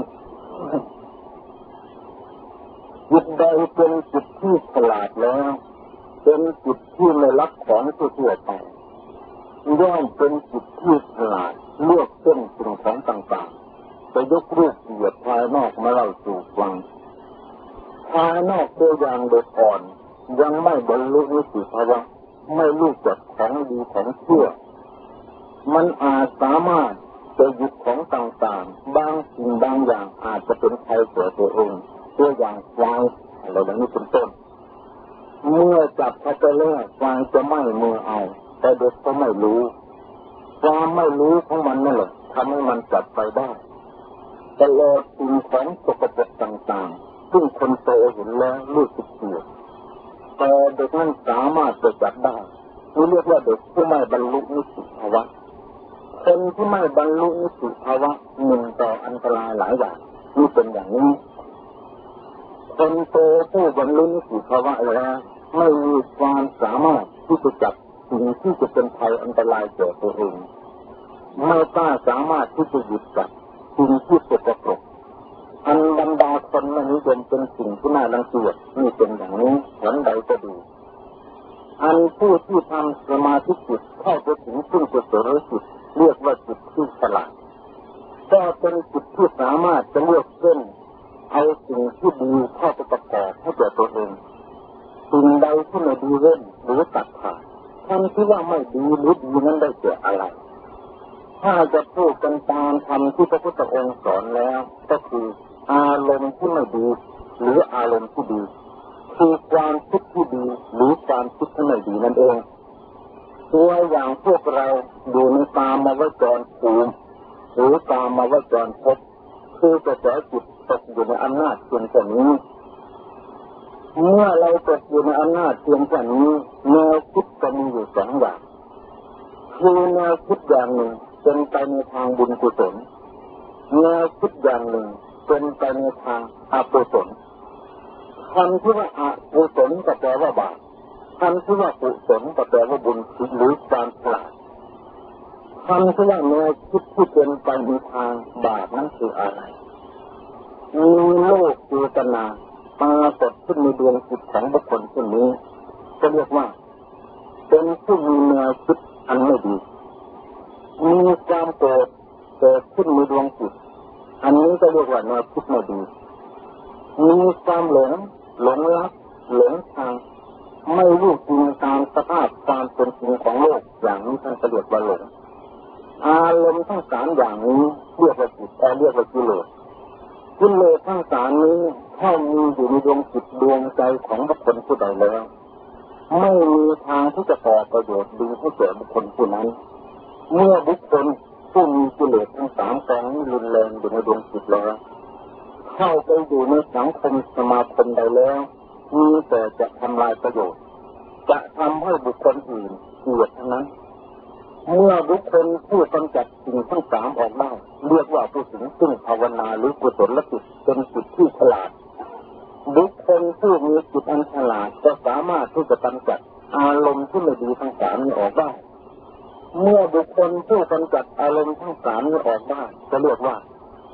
จิตใดเป็นจิตที่ฉลาดแล้วเป็นจิตที่ไม่รับของทั่วไปย่อมเป็นจิตที่ฉลาดเลือกเส้นสิ่งของต่างๆไปยกรูปเหยียดภายนอกมาเล่าสู่ฟังภายนอกตัวอย่างเด็กอ่อนยังไม่บรรลุนิพพานไม่รู้จักของดีของชั่วมันอาจสามารถจะหยิบของต่างๆบางสิ่งบางอย่างอาจจะเป็นภัยแก่ตัวเองตัวอย่างไฟอะไรแบบนี้เป็นต้นเมื่อจับเข้าไปแล้วไฟจะไหม้มือเอาแต่เด็กก็ไม่รู้ความไม่รู้ของมันนั่นแหละทำให้มันจับไปได้ตลอดสิ่งของสกปรกต่างๆซึ่งคนโตเห็นแล้วรู้สึกเสียแต่เด็กนั้นสามารถจะจับได้นี่เรียกว่าเด็กที่ไม่บรรลุนิพพานคนที่ไม่บรรลุนิพพานหนึ่งต่ออันตรายหลายอย่างนี่เป็นอย่างนี้คนโตผู้บรรลุนิพพานแล้วไม่มีความสามารถที่จะจับสิ่งที่จะเป็นภัยอันตรายแก่ตัวเองไม่กล้าสามารถที่จะหยุดจับสิ่งที่สกปรกอันบรรดาคนไม่นิยมเป็นสิ่งที่น่ารังเกียจนี่เป็นอย่างนี้ผลใดก็ดีอันผู้ที่ทำสมาธิจิตเข้าไปถึงซึ่งกุศลจิตเรียกว่าจิตที่ฉลาดก็เป็นจิตที่สามารถจะเลือกเส้นเอาสิ่งที่ดีเข้าไปประกอบให้แก่ตัวเองสิ่งใดที่ไม่ดีเว้นหรือตัดขาดคำที่ว่าไม่ดีหรือดีนั้นได้เกิดอะไรถ้าจะพูดกันตามคำที่พระพุทธองค์สอนแล้วก็คืออารมณ์ที่ไม่ดีหรืออารมณ์ที่ดีคือความคิดที่ดีหรือความคิดที่ไม่ดีนั่นเองตัวอย่างพวกเราดูในกามวจรภูมิหรือกามวจรภพคือกระแสจิตตกอยู่ในอำนาจเพียงแค่นี้เมื่อเราตกอยู่ในอำนาจเพียงแค่นี้แนวคิดก็มีอยู่สองอย่างคือแนวคิดอย่างหนึ่งเป็นไปในทางบุญกุศลแนวคิดอย่างหนึ่งเป็นไปในทางอกุศลคำที่ว่าอกุศลก็แปลว่าบาปคำที่ว่ากุศลก็แปลว่าบุญหรือความฉลาดคำที่ว่าแนวคิดที่เป็นไปในทางบาปนั้นคืออะไรมีโลกเจตนาปรากฏขึ้นในดวงจิตของบุคคลเช่นนี้ก็เรียกว่าเป็นผู้มีแนวคิดอันไม่ดีมีความโกรธเกิดขึ้นในดวงจิตอันนี้ก็เรียกว่าแนวคิดไม่ดีมีความหลงหลงรักหลงทางไม่รู้จริงตามสภาพความเป็นจริงของโลกอย่างนี้ท่านเรียกว่าหลงอารมณ์ทั้งสามอย่างนี้เรียกว่าจิตแต่เรียกว่ากิเลสกิเลสทั้งสามนี้ถ้ามีอยู่ในดวงจิตดวงใจของบุคคลผู้ใดแล้วไม่มีทางที่จะก่อประโยชน์ดีให้แก่บุคคลผู้นั้นเมื่อบุคคลผู้มีกิเลสทั้งสามกองนี้รุนแรงอยู่ในดวงจิตแล้วเข้าไปอยู่ในสังคมสมาคมใดแล้วมีแต่จะทำลายประโยชน์จะทำให้บุคคลอื่นเกลียดทั้งนั้นเมื่อบุคคลผู้กำจัดสิ่งทั้งสามออกได้เรียกว่าผู้ถึงซึ่งภาวนาหรือกุศลจิตเป็นจิตที่ฉลาดบุคคลผู้มีจิตอันฉลาดจะสามารถที่จะกำจัดอารมณ์ที่ไม่ดีทั้งสามนี้ออกได้เมื่อบุคคลผู้กำจัดอารมณ์ทั้งสามนี้ออกได้จะเรียกว่า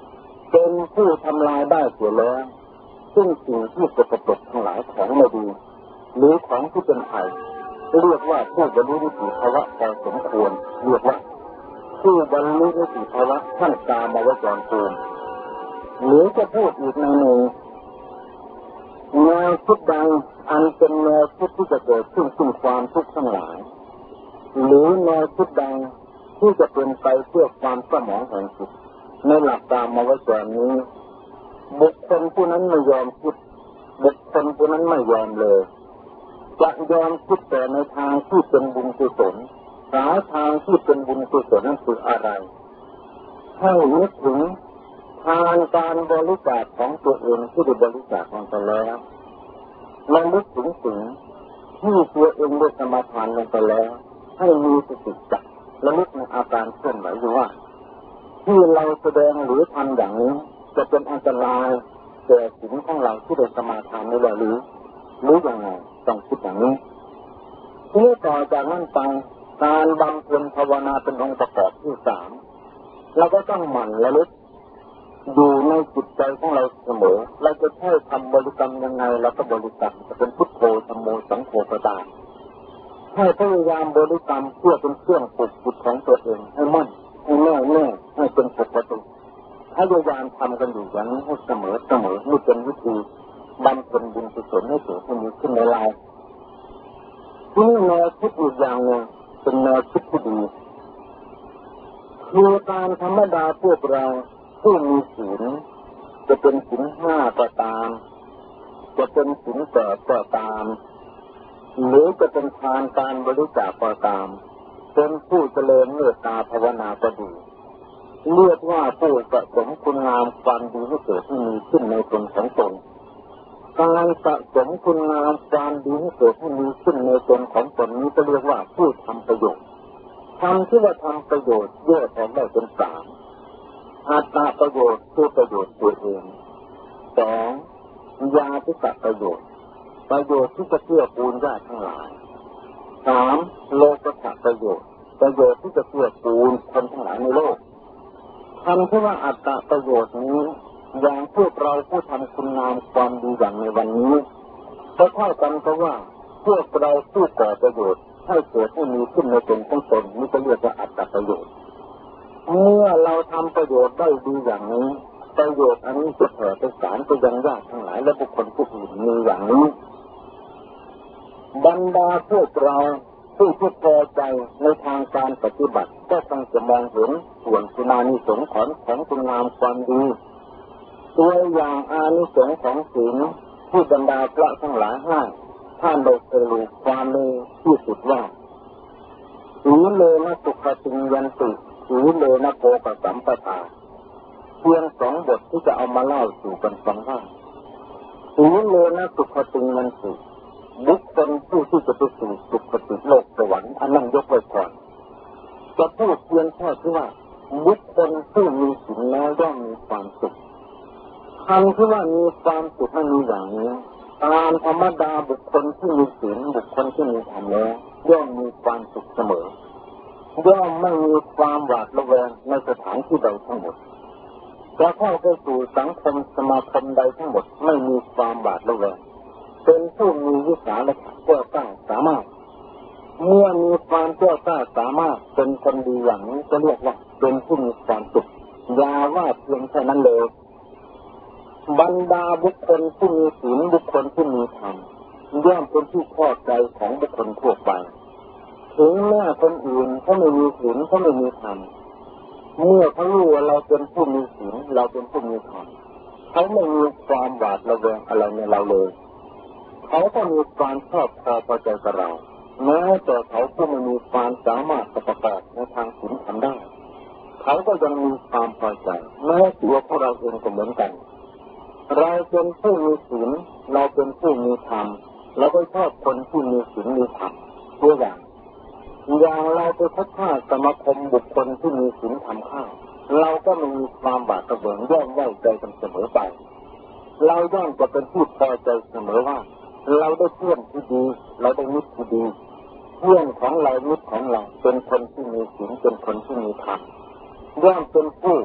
เป็นผู้ทำลายได้เสียแล้วซึ่งสิ่งที่สกปรกทั้งหลายของไม่ดีหรือของที่เป็นภัยเรียกว่าผู้บรรลุนิติภาวะพอสมควรเรียกว่าผู้บรรลุนิติภาวะขั้นกามวจรภูมิหรือจะพูดอีกในหนึ่งแนวคิดใดอันเป็นแนวคิดที่จะเกิดขึ้นซึ่งความทุกข์ทั้งหลายหรือแนวคิดใดที่จะเป็นไปเพื่อความสมองแห่งจิตในหลักกามวจรนี้บุคคลผู้นั้นไม่ยอมคิดบุคคลผู้นั้นไม่ยอมเลยจะยอมคิดแต่ในทางที่เป็นบุญกุศลหาทางที่เป็นบุญกุศลนั้นคืออะไรให้นึกถึงทานการบริจาคของตัวเองที่ได้บริจาคลงไปแล้วลองนึกถึงสิ่งที่ตัวเองได้สมาทานลงไปแล้วให้มีสติจับและนึกในอาการเคลื่อนไหวอยู่ว่าที่เราแสดงหรือทำอย่างนี้จะเป็นอันตรายแก่สิ่งของเราที่ได้สมาทานนี้หรือหรืออย่างไรต้องคิดอย่างนี้ทีนี้ต่อจากนั้นไปการบำเพ็ญภาวนาเป็นองค์ประกอบที่สามเราก็ต้องหมั่นระลึกอยู่ในจิตใจของเราเสมอเราจะใช้ทำบริกรรมยังไงเราก็บริกรรมจะเป็นพุทโธธัมโมสังโฆก็ได้ให้พยายามบริกรรมเพื่อเป็นเครื่องปลุกจิตของตัวเองให้มั่นให้แน่วแน่ให้เป็นปกติพยายามทำกันอยู่อย่างนี้ให้เสมอเสมอนี่เป็นวิธีบำเพ็ญบุญกุศลให้เกิดขึ้นในเราที่นี่แนวคิดอีกอย่างหนึ่งเป็นแนวคิดที่ดีคือการธรรมดาพวกเราผู้มีศีลจะเป็นศีลห้าก็ตามจะเป็นศีลแปดก็ตามหรือจะเป็นทานการบริจาคก็ตามเป็นผู้เจริญเมตตาภาวนาก็ดีเรียกว่าผู้สะสมคุณงามความดีให้เกิดให้มีขึ้นในตนของตนการสะสมคุณงามความดีให้เกิดให้มีขึ้นในตนของตนนี้ก็เรียกว่าผู้ทำประโยชน์ทำที่ว่าทำประโยชน์แยกออกได้เป็นสามอัตตประโยชน์คือประโยชน์ตัวเองสองญาติประโยชน์ประโยชน์ที่จะเพื่อปูนญาติทั้งหลายสามโลกุตตรประโยชน์ประโยชน์ที่จะเพื่อปูนคนทั้งหลายในโลกทำที่ว่าอัตตประโยชน์นี้อย่างพวกเราผู้ทำคุณงามความดีอย่างในวันนี้ก็เท่ากันเพราะว่าพวกเราผู้ก่อประโยชน์ให้เกิดให้มีขึ้นในตนของตนนี่ก็เรียกว่าอัตตประโยชน์เมื่อเราทำประโยชน์ได้ดีอย่างนี้ประโยชน์อันนี้จะแผ่ไปสานไปยังญาติทั้งหลายและบุคคลผู้อื่นมีอย่างนี้บรรดาพวกเราผู้ที่พอใจในทางการปฏิบัติก็ต้องจะมองเห็นส่วนคุณานิสงส์ของของคุณงามความดีตัวอย่างอานิสงส์ของศีลที่บรรดาพระทั้งหลายให้ท่านได้สรุปความในที่สุดว่าสีเลนะสุขติยันติสีเลนะโภคสัมปทาเพียงสองบทที่จะเอามาเล่าสู่กันฟังว่าสีเลนะสุขติยันติบุคคลผู้ที่จะไปสู่สุคติโลกสวรรค์อันนั้นยกไว้ก่อนจะพูดเพียงแค่ที่ว่าบุคคลผู้มีศีลแล้วย่อมมีความสุขคำที่ว่ามีความสุขให้มีอย่างนี้ตามธรรมดาบุคคลที่มีศีลบุคคลที่มีธรรมแล้วย่อมมีความสุขเสมอย่อมไม่มีความหวาดระแวงในสถานที่ใดทั้งหมดจะเข้าไปสู่สังคมสมาคมใดทั้งหมดไม่มีความหวาดระแวงเป็นผู้มีวิสาสะแก้วกล้าสามารถเมื่อมีความแก้วกล้าสามารถเป็นคนดีอย่างนี้จะเรียกว่าเป็นผู้มีความสุขอย่าว่าเพียงแค่นั้นเลยบรรดาบุคคลผู้มีศีลบุคคลผู้มีธรรมย่อมเป็นที่พอใจของบุคคลทั่วไปถึงแม้คนอื่นเขาไม่มีศีลเขาไม่มีธรรมเมื่อเขารู้ว่าเราเป็นผู้มีศีลเราเป็นผู้มีธรรมเขาไม่มีความหวาดระแวงอะไรในเราเลยเขาก็มีความชอบพอพอใจกับเราแม้แต่เขาก็ไม่มีความสามารถประกอบในทางศีลธรรมได้เขาก็ยังมีความพอใจแม้ตัวพวกเราเองก็เหมือนกันเราเป็นผู้มีศีลเราเป็นผู้มีธรรมเราก็ชอบคนที่มีศีลมีธรรมตัวอย่างอย่างเราไปพบข้าสมาคมบุคคลที่มีศีลธรรมข้าเราก็ไม่มีความบาดกระเบื้องย่อมไว้ใจกันเสมอไปเราย่อมจะเป็นผู้พอใจเสมอว่าเราได้เพื่อนที่ดีเราได้มิตรที่ดีเพื่อนของเรามิตรของเราเป็นคนที่มีศีลเป็นคนที่มีธรรมย่อมเป็นผู้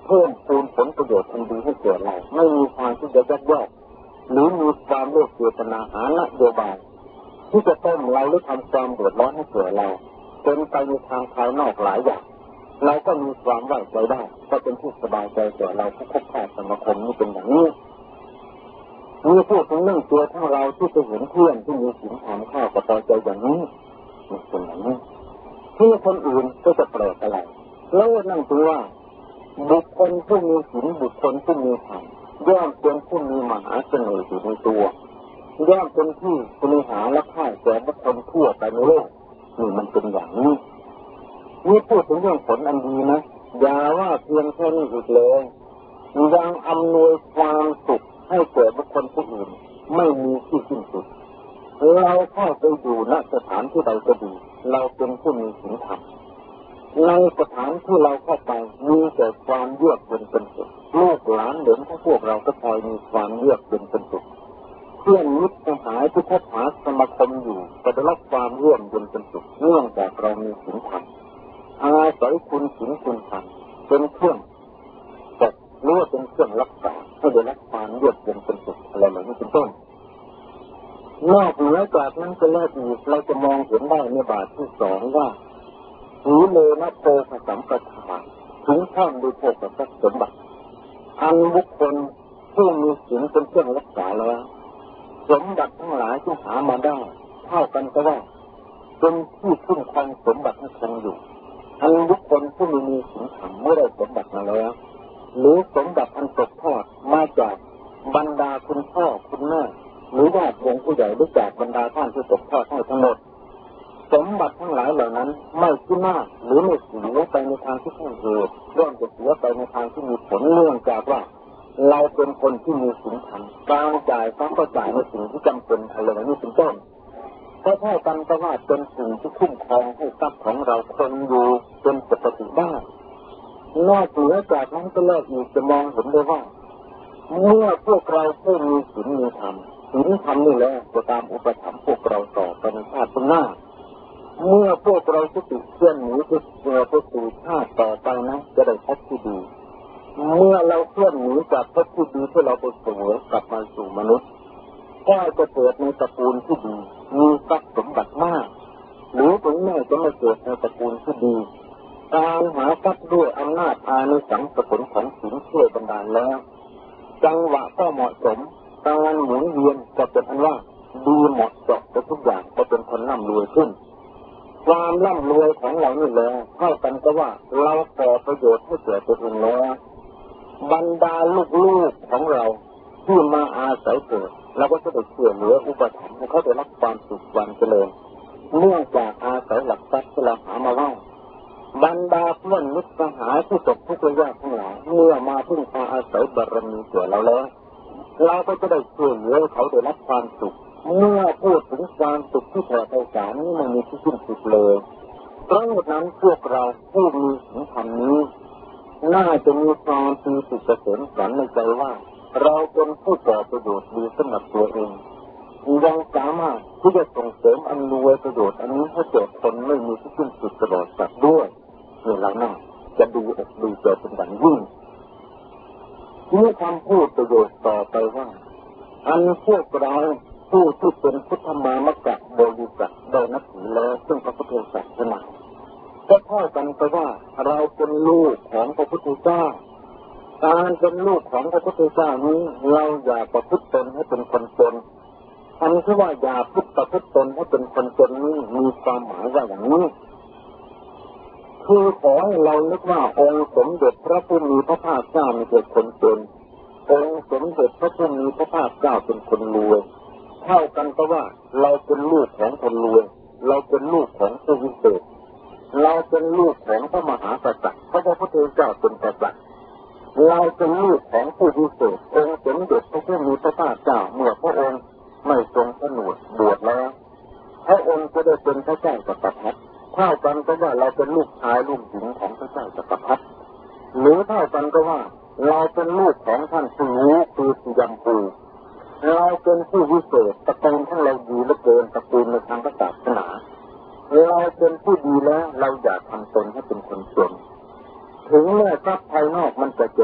เพิ่มพูนผลประโยชน์ทันดีให้แก่เราไม่มีทางที่จะยักยอกหรือมีความโลภเจตนาหานโยบายที่จะต้มเราหรือทำความเดือดร้อนให้แก่เราเป็นไปในทางภายนอกหลายอย่างเราก็มีความไว้ใจได้ก็เป็นที่สบายใจแก่เราทุกข์ข้าสมาคมนี้เป็นอย่างนี้มีพูดถึงเรื่องตัวของเราที่จะเห็นเพื่อนที่มีศีลธรรมข้าก็พอใจอย่างนี้เป็นอย่างนี้ที่คนอื่นก็จะแปลกอะไรแล้วนั่นคือว่าบุคคลผู้มีศีลบุคคลผู้มีธรรมย่อมเป็นผู้มีมหาเสน่ห์อยู่ในตัวย่อมเป็นที่คุณหาและค่าแก่บุคคลทั่วไปในโลกนี่มันเป็นอย่างนี้นี่พูดถึงเรื่องผลอันดีนะอย่าว่าเพียงแค่นี้อีกเลยยังอำนวยความสุขให้แก่บุคคลผู้อื่นไม่มีที่สิ้นสุดเราเข้าไปอยู่ณสถานที่ใดก็ดีเราเป็นผู้มีศีลธรรมในสถานที่เราเข้าไปมีแต่ความเยือกเย็นเป็นสุขลูกหลานเหลนของพวกเราก็คอยมีความเยือกเย็นเป็นสุขเพื่อนมิตรสหายที่คบหาสมาคมอยู่ก็ได้รับความเยือกเย็นเป็นสุขเนื่องจากเรามีศีลธรรมอาศัยคุณศีลคุณธรรมเป็นเครื่องจัดหรือว่าเป็นเครื่องรักษาให้ได้รับความเยือกเย็นเป็นสุขอะไรเหล่านี้เป็นต้นนอกเหนือจากนั้นก็แล้วอีกเราจะมองเห็นได้ในบาทที่สองว่าหูเลนะโพคสัมปทาถึงท่านดูโภคทรัพย์สมบัติอันบุคคลผู้มีศีลเป็นเครื่องรักษาแล้วสมบัติทั้งหลายที่หามาได้เท่ากันก็ว่าเป็นที่คุ้มครองสมบัติให้คงอยู่อันบุคคลผู้มีมีศีลธรรมไม่ได้สมบัติมาแล้วหรือสมบัติอันตกทอดมาจากบรรดาคุณพ่อคุณแม่หรือญาติวงผู้ใหญ่หรือจากบรรดาท่านที่ตกทอดให้ทั้งหมดสมบัติทั้งหลายเหล่านั้นไม่ที่มากหรือไม่เสียไปในทางที่เป็นเหตุย่อมจะเสียไปในทางที่มีผลเนื่องจากว่าเราเป็นคนที่มีศีลธรรมการจ่ายต้องก็จ่ายในสิ่งที่จำเป็นอะไรแบบนี้เป็นต้นก็เท่ากันก็ว่าเป็นสิ่งที่คุ้มครองให้ทรัพย์ของเราคงอยู่เป็นปกติได้นอกเหนือจากนั้นก็เลิกอีกจะมองเห็นได้ว่าเมื่อพวกเราผู้มีศีลมีธรรมศีลธรรมนี่แหละจะตามอุปถัมภ์พวกเราต่อไปในชาติหน้าเมื่อพวกเราจะติดเชื่อหนีไปเมื่อไปสู่ชาติต่อไปนะจะได้พบที่ดีเมื่อเราเคลื่อนหนีจากพบที่ดีที่เราไปสู่กลับมาสู่มนุษย์ก็จะเกิดในตระกูลที่ดีมีทรัพย์สมบัติมากหรือถึงแม้จะไม่เกิดในตระกูลที่ดีการหาทรัพย์ด้วยอำนาจอานิสงส์ผลของศีลช่วยบันดาลแล้วจังหวะก็เหมาะสมการหมุนเวียนจะเป็นอันว่าดีเหมาะเจาะกับทุกอย่างจะเป็นคนร่ำรวยขึ้นความร่ำรวยของเรานี่แหละเท่ากันก็ว่าเราก่อประโยชน์ให้แก่ตัวเองแล้วบรรดาลูกๆของเราที่มาอาศัยเกิดเราก็จะได้ช่วยเหลืออุปถัมภ์ให้เขาได้รับความสุขวันเจริญเนื่องจากอาศัยหลักทรัพย์ที่เราหามาได้บรรดาเพื่อนมิตรสหายที่ตกทุกข์ระยะทั้งหลายเมื่อมาพึ่งพาอาศัยบารมีเกิดเราแล้วเราก็จะได้ช่วยเหลือเขาได้รับความสุขเมื่อพูดถึงความสุขที่แผ่ไพศาลนี้มันมีที่สิ้นสุดเลยเพราะฉะนั้นพวกเราผู้มีศีลธรรมนี้น่าจะมีความปีติเกษมสันในใจว่าเราเป็นผู้ก่อประโยชน์ดีสำหรับตัวเองยังสามารถที่จะส่งเสริมอำนวยประโยชน์อันนี้ให้แก่คนไม่มีที่สิ้นสุดตลอดสัตว์ด้วยเวลานั้นจะดูอกดูใจเป็นอย่างยิ่งที่คำพูดประโยชน์ต่อไปว่าอันพวกเราผู้ที่เป็นพุทธมามกะบริษัทได้นับถือแล้วซึ่งพระพุทธศาสนาก็เท่ากันไปว่าเราเป็นลูกของพระพุทธเจ้าการเป็นลูกของพระพุทธเจ้านี้เราอย่าประพฤติตนให้เป็นคนจนอันที่ว่าอย่าประพฤติตนให้เป็นคนจนนี้มีความหมายว่าอย่างนี้คือขอให้เรานึกว่าองค์สมเด็จพระผู้มีพระภาคเจ้าไม่ใช่คนจนองค์สมเด็จพระผู้มีพระภาคเจ้าเป็นคนรวยเท่ากันก็ว่าเราเป็นลูกของคนรวยเราเป็นลูกของผู้วิเศษเราเป็นลูกของพระมหากษัตริย์พระพุทธเจ้าเป็นกษัตริย์เราเป็นลูกของผู้วิเศษองค์สมเด็จพระผู้มีพระภาคเจ้าเมื่อพระองค์ไม่ทรงผนวดบวชแล้วพระองค์จะได้เป็นพระเจ้าจักรพรรดิเท่ากันก็ว่าเราเป็นลูกชายลูกหญิงของพระเจ้าจักรพรรดิหรือเท่ากันก็ว่าเราเป็นลูกของท่านผู้รู้คือสยามภูเราเป็นผู้วิเศษตระกูลทั้งเราดีเหลือเกินตระกูลในทางศาสนาเราเป็นผู้ดีแล้วเราอย่าทำตนให้เป็นคนจนถึงแม้ทรัพย์ภายนอกมันจะเจ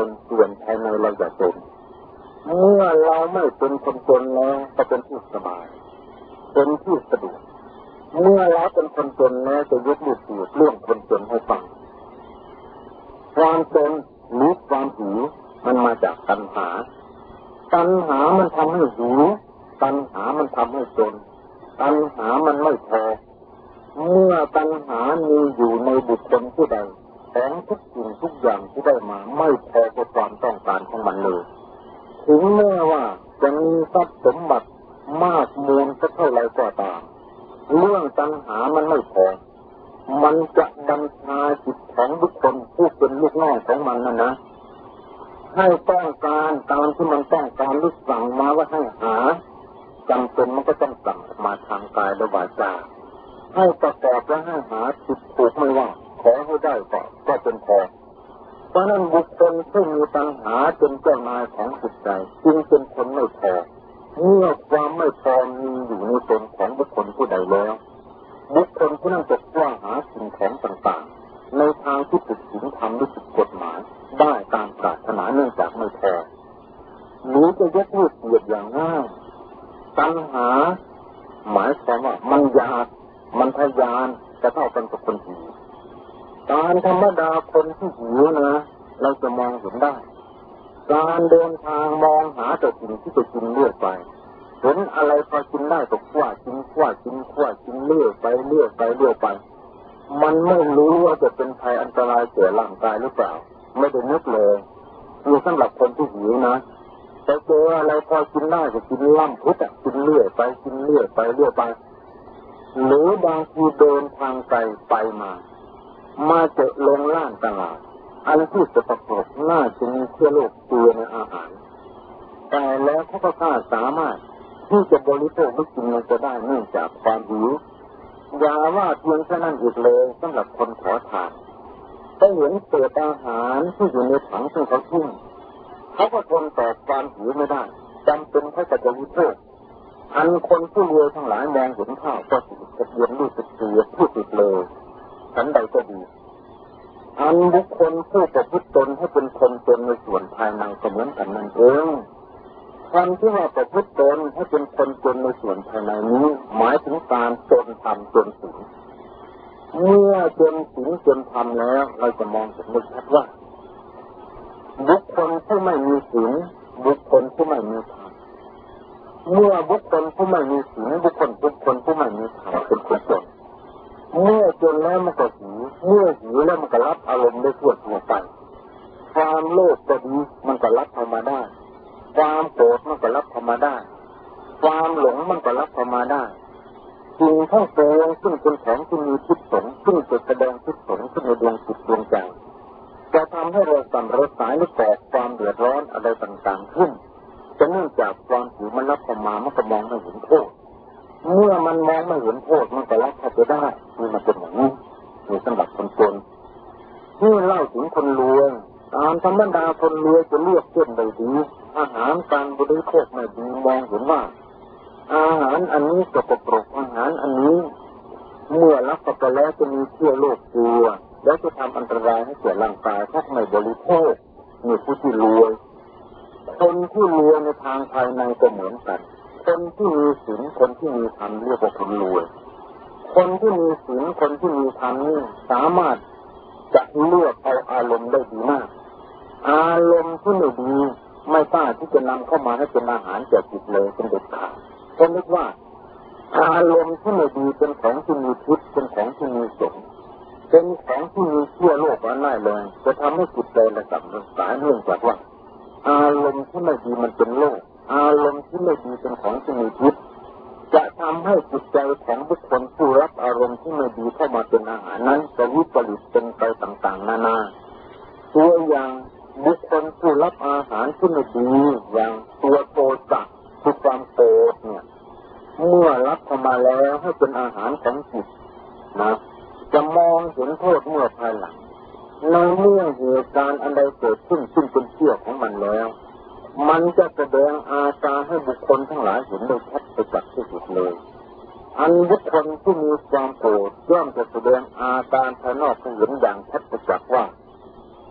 เมื่อเราไม่เป็นคนจนแล้วก็เป็นที่สบายเป็นที่สะดวกเมื่อเราเป็นคนจนแล้วจะยกมือถือเรื่องคนจนให้ฟังความจนหรือความหิวมันมาจากตัณหาตัณหามันทำให้หิวตัณหามันทำให้จนตัณหามันไม่พอเมื่อตัณหามีอยู่ในบุคคลผู้ใดของทุกสิ่งทุกอย่างที่ได้มาไม่พอกับความต้องการของมันเลยถึงแม้ว่าจะมีทรัพย์สมบัติมากมูลสักเท่าไรก็ตามเรื่องตัณหามันไม่พอมันจะบัญชาจิตของบุคคลผู้เป็นลูกน้องของมันนั่นนะให้ต้องการตามที่มันต้องการหรือสั่งมาว่าให้หาจำเป็นมันก็ต้องสั่งมาทางกายและวาจาให้ประกอบและให้หาจิตถูกไม่ว่าขอให้ได้ก็ก็เป็นพอเพราะนั้นบุคคลที่มีตัณหาเป็นเจ้านายของจิตใจจึงเป็นคนไม่พอเมื่อความไม่พอมีอยู่ในตนของบุคคลผู้ใดแล้วบุคคลผู้นั้นจะกว้าหาสิ่งของต่างๆในทางที่ผิดศีลธรรมหรือผิดกฎหมายได้ตามปรารถนาเนื่องจากไม่พอหรือจะยกรูปเปรียบอย่างง่ายตัณหาหมายความว่ามันอยากมันทะยานจะเท่ากันกับคนหิวการธรรมดาคนที่หิวนะเราจะมองเห็นได้การเดินทางมองหาแต่สิ่งที่จะกินเรื่อยไปเห็นอะไรพอกินได้ก็คว้ากินคว้ากินคว้ากินเรื่อยไปเรื่อยไปเรื่อยไปมันไม่รู้ว่าจะเป็นภัยอันตรายแก่ร่างกายหรือเปล่าไม่ได้นึกเลยนี่สำหรับคนที่หิวนะแต่เจออะไรพอกินได้ก็กินล่ำพุทธกินเรื่อยไปกินเรื่อยไปเรื่อยไปหรือบางทีเดินทางไกลไปมามาเจอลงล่างตลาดอันที่จะประกอบน่าจะมีเชื้อโรคตัวในอาหารแต่แล้วเขาก็สามารถที่จะบริโภคไม่กินมันจะได้เนื่องจากความหิวอย่าว่าเพียงแค่นั้นอีกเลยสำหรับคนขอทานถ้าเห็นเศษอาหารที่อยู่ในถังซึ่งเขาทิ้งเขาก็ทนต่อความหิวไม่ได้จำเป็นเขาจะบริโภคอันคนผู้รวยทั้งหลายมองเห็นข้าวก็ติดกระเทียมรู้สึกเสียผู้ติดเลยฉันใดก็ดีอันบุคคลผู้ประพฤติตนให้เป็นคนตนในส่วนภายในก็เหมือนกันนั่นเองคำที่ว่าประพฤติตนให้เป็นคนตนในส่วนภายในนี้หมายถึงการตนทำตนศีลเมื่อตนศีลตนทำแล้วเราจะมองเห็นได้ชัดว่าบุคคลผู้ไม่มีศีลบุคคลผู้ไม่มีธรรมเมื่อบุคคลผู้ไม่มีศีลบุคคลบุคคลผู้ไม่มีธรรมเป็นคนจนเมื่อจนแล้วมันก็หิวเมื่อหิวแล้วมันก็รับอารมณ์ได้ทั่วทั่วไปความโลภก็ดีมันก็รับเข้ามาได้ความโกรธมันก็รับเข้ามาได้ความหลงมันก็รับเข้ามาได้สิ่งทั้งปวงซึ่งเป็นของที่มีพิษสงซึ่งจะแสดงพิษสงขึ้นในดวงจิตดวงใจจะทำให้เราสัมรสายหรือก่อความเดือดร้อนอะไรต่างๆขึ้นจะเนื่องจากความหิวมันรับเข้ามามันก็มองไม่เห็นโทษเมื่อมันมองไม่เห็นโทษมันก็รับเข้าไปได้นี่มันเป็นอย่างนี้นี่สำหรับคนจนที่เล่าถึงคนรวยตามธรรมดาคนรวยจะเลือกเส้นใดดีอาหารการบริโภคไม่ดีมองเห็นว่าอาหารอันนี้สกปรกอาหารอันนี้เมื่อรับเข้าไปแล้วจะมีเชื้อโรคตัวแล้วจะทำอันตรายให้แก่ร่างกายถ้าไม่บริโภคมีผู้ที่รวยคนที่รวยในทางภายในก็เหมือนกันคนที่มีศีลคนที่มีธรรมเรียกว่าคนรวยคนที่มีศีลคนที่มีธรรมนี่สามารถจะเลือกเอาอารมณ์ได้ดีมากอารมณ์ที่ไม่ดีไม่กล้าที่จะนำเข้ามาให้เป็นอาหารแก่จิตเลยเป็นเด็ดขาดเพราะนึกว่าอารมณ์ที่ไม่ดีเป็นของที่มีพิษเป็นของที่มีสงเป็นของที่มีเชื้อโรคอันร้ายแรงจะทำให้จิตใจระดับรักษาเนื่องจากว่าอารมณ์ที่ไม่ดีมันเป็นโรคอารมณ์ที่ไม่ดีเป็นของที่มีพิษจะทำให้จิตใจของบุคคลผู้รับอารมณ์ที่ไม่ดีเข้ามาเป็นอาหารนั้นจะวิปริตเป็นไปต่างๆนานาตัวอย่างบุคคลผู้รับอาหารที่ไม่ดีอย่างตัวโทสะคือความโกรธเนี่ยเมื่อรับเข้ามาแล้วให้เป็นอาหารของจิตนะจะมองเห็นโทษเมื่อภายหลังในเมื่อเหตุการณ์อันใดเกิดขึ้นซึ่งเป็นเชื่อของมันแล้วมันจะแสดงอาการให้บุคคลทั้งหลายเห็นโดยชัดไปจากที่สุดเลยอันบุคคลที่มีความโกรธย่อมจะแสดงอาการภายนอกให้เห็นอย่างชัดไปจากว่า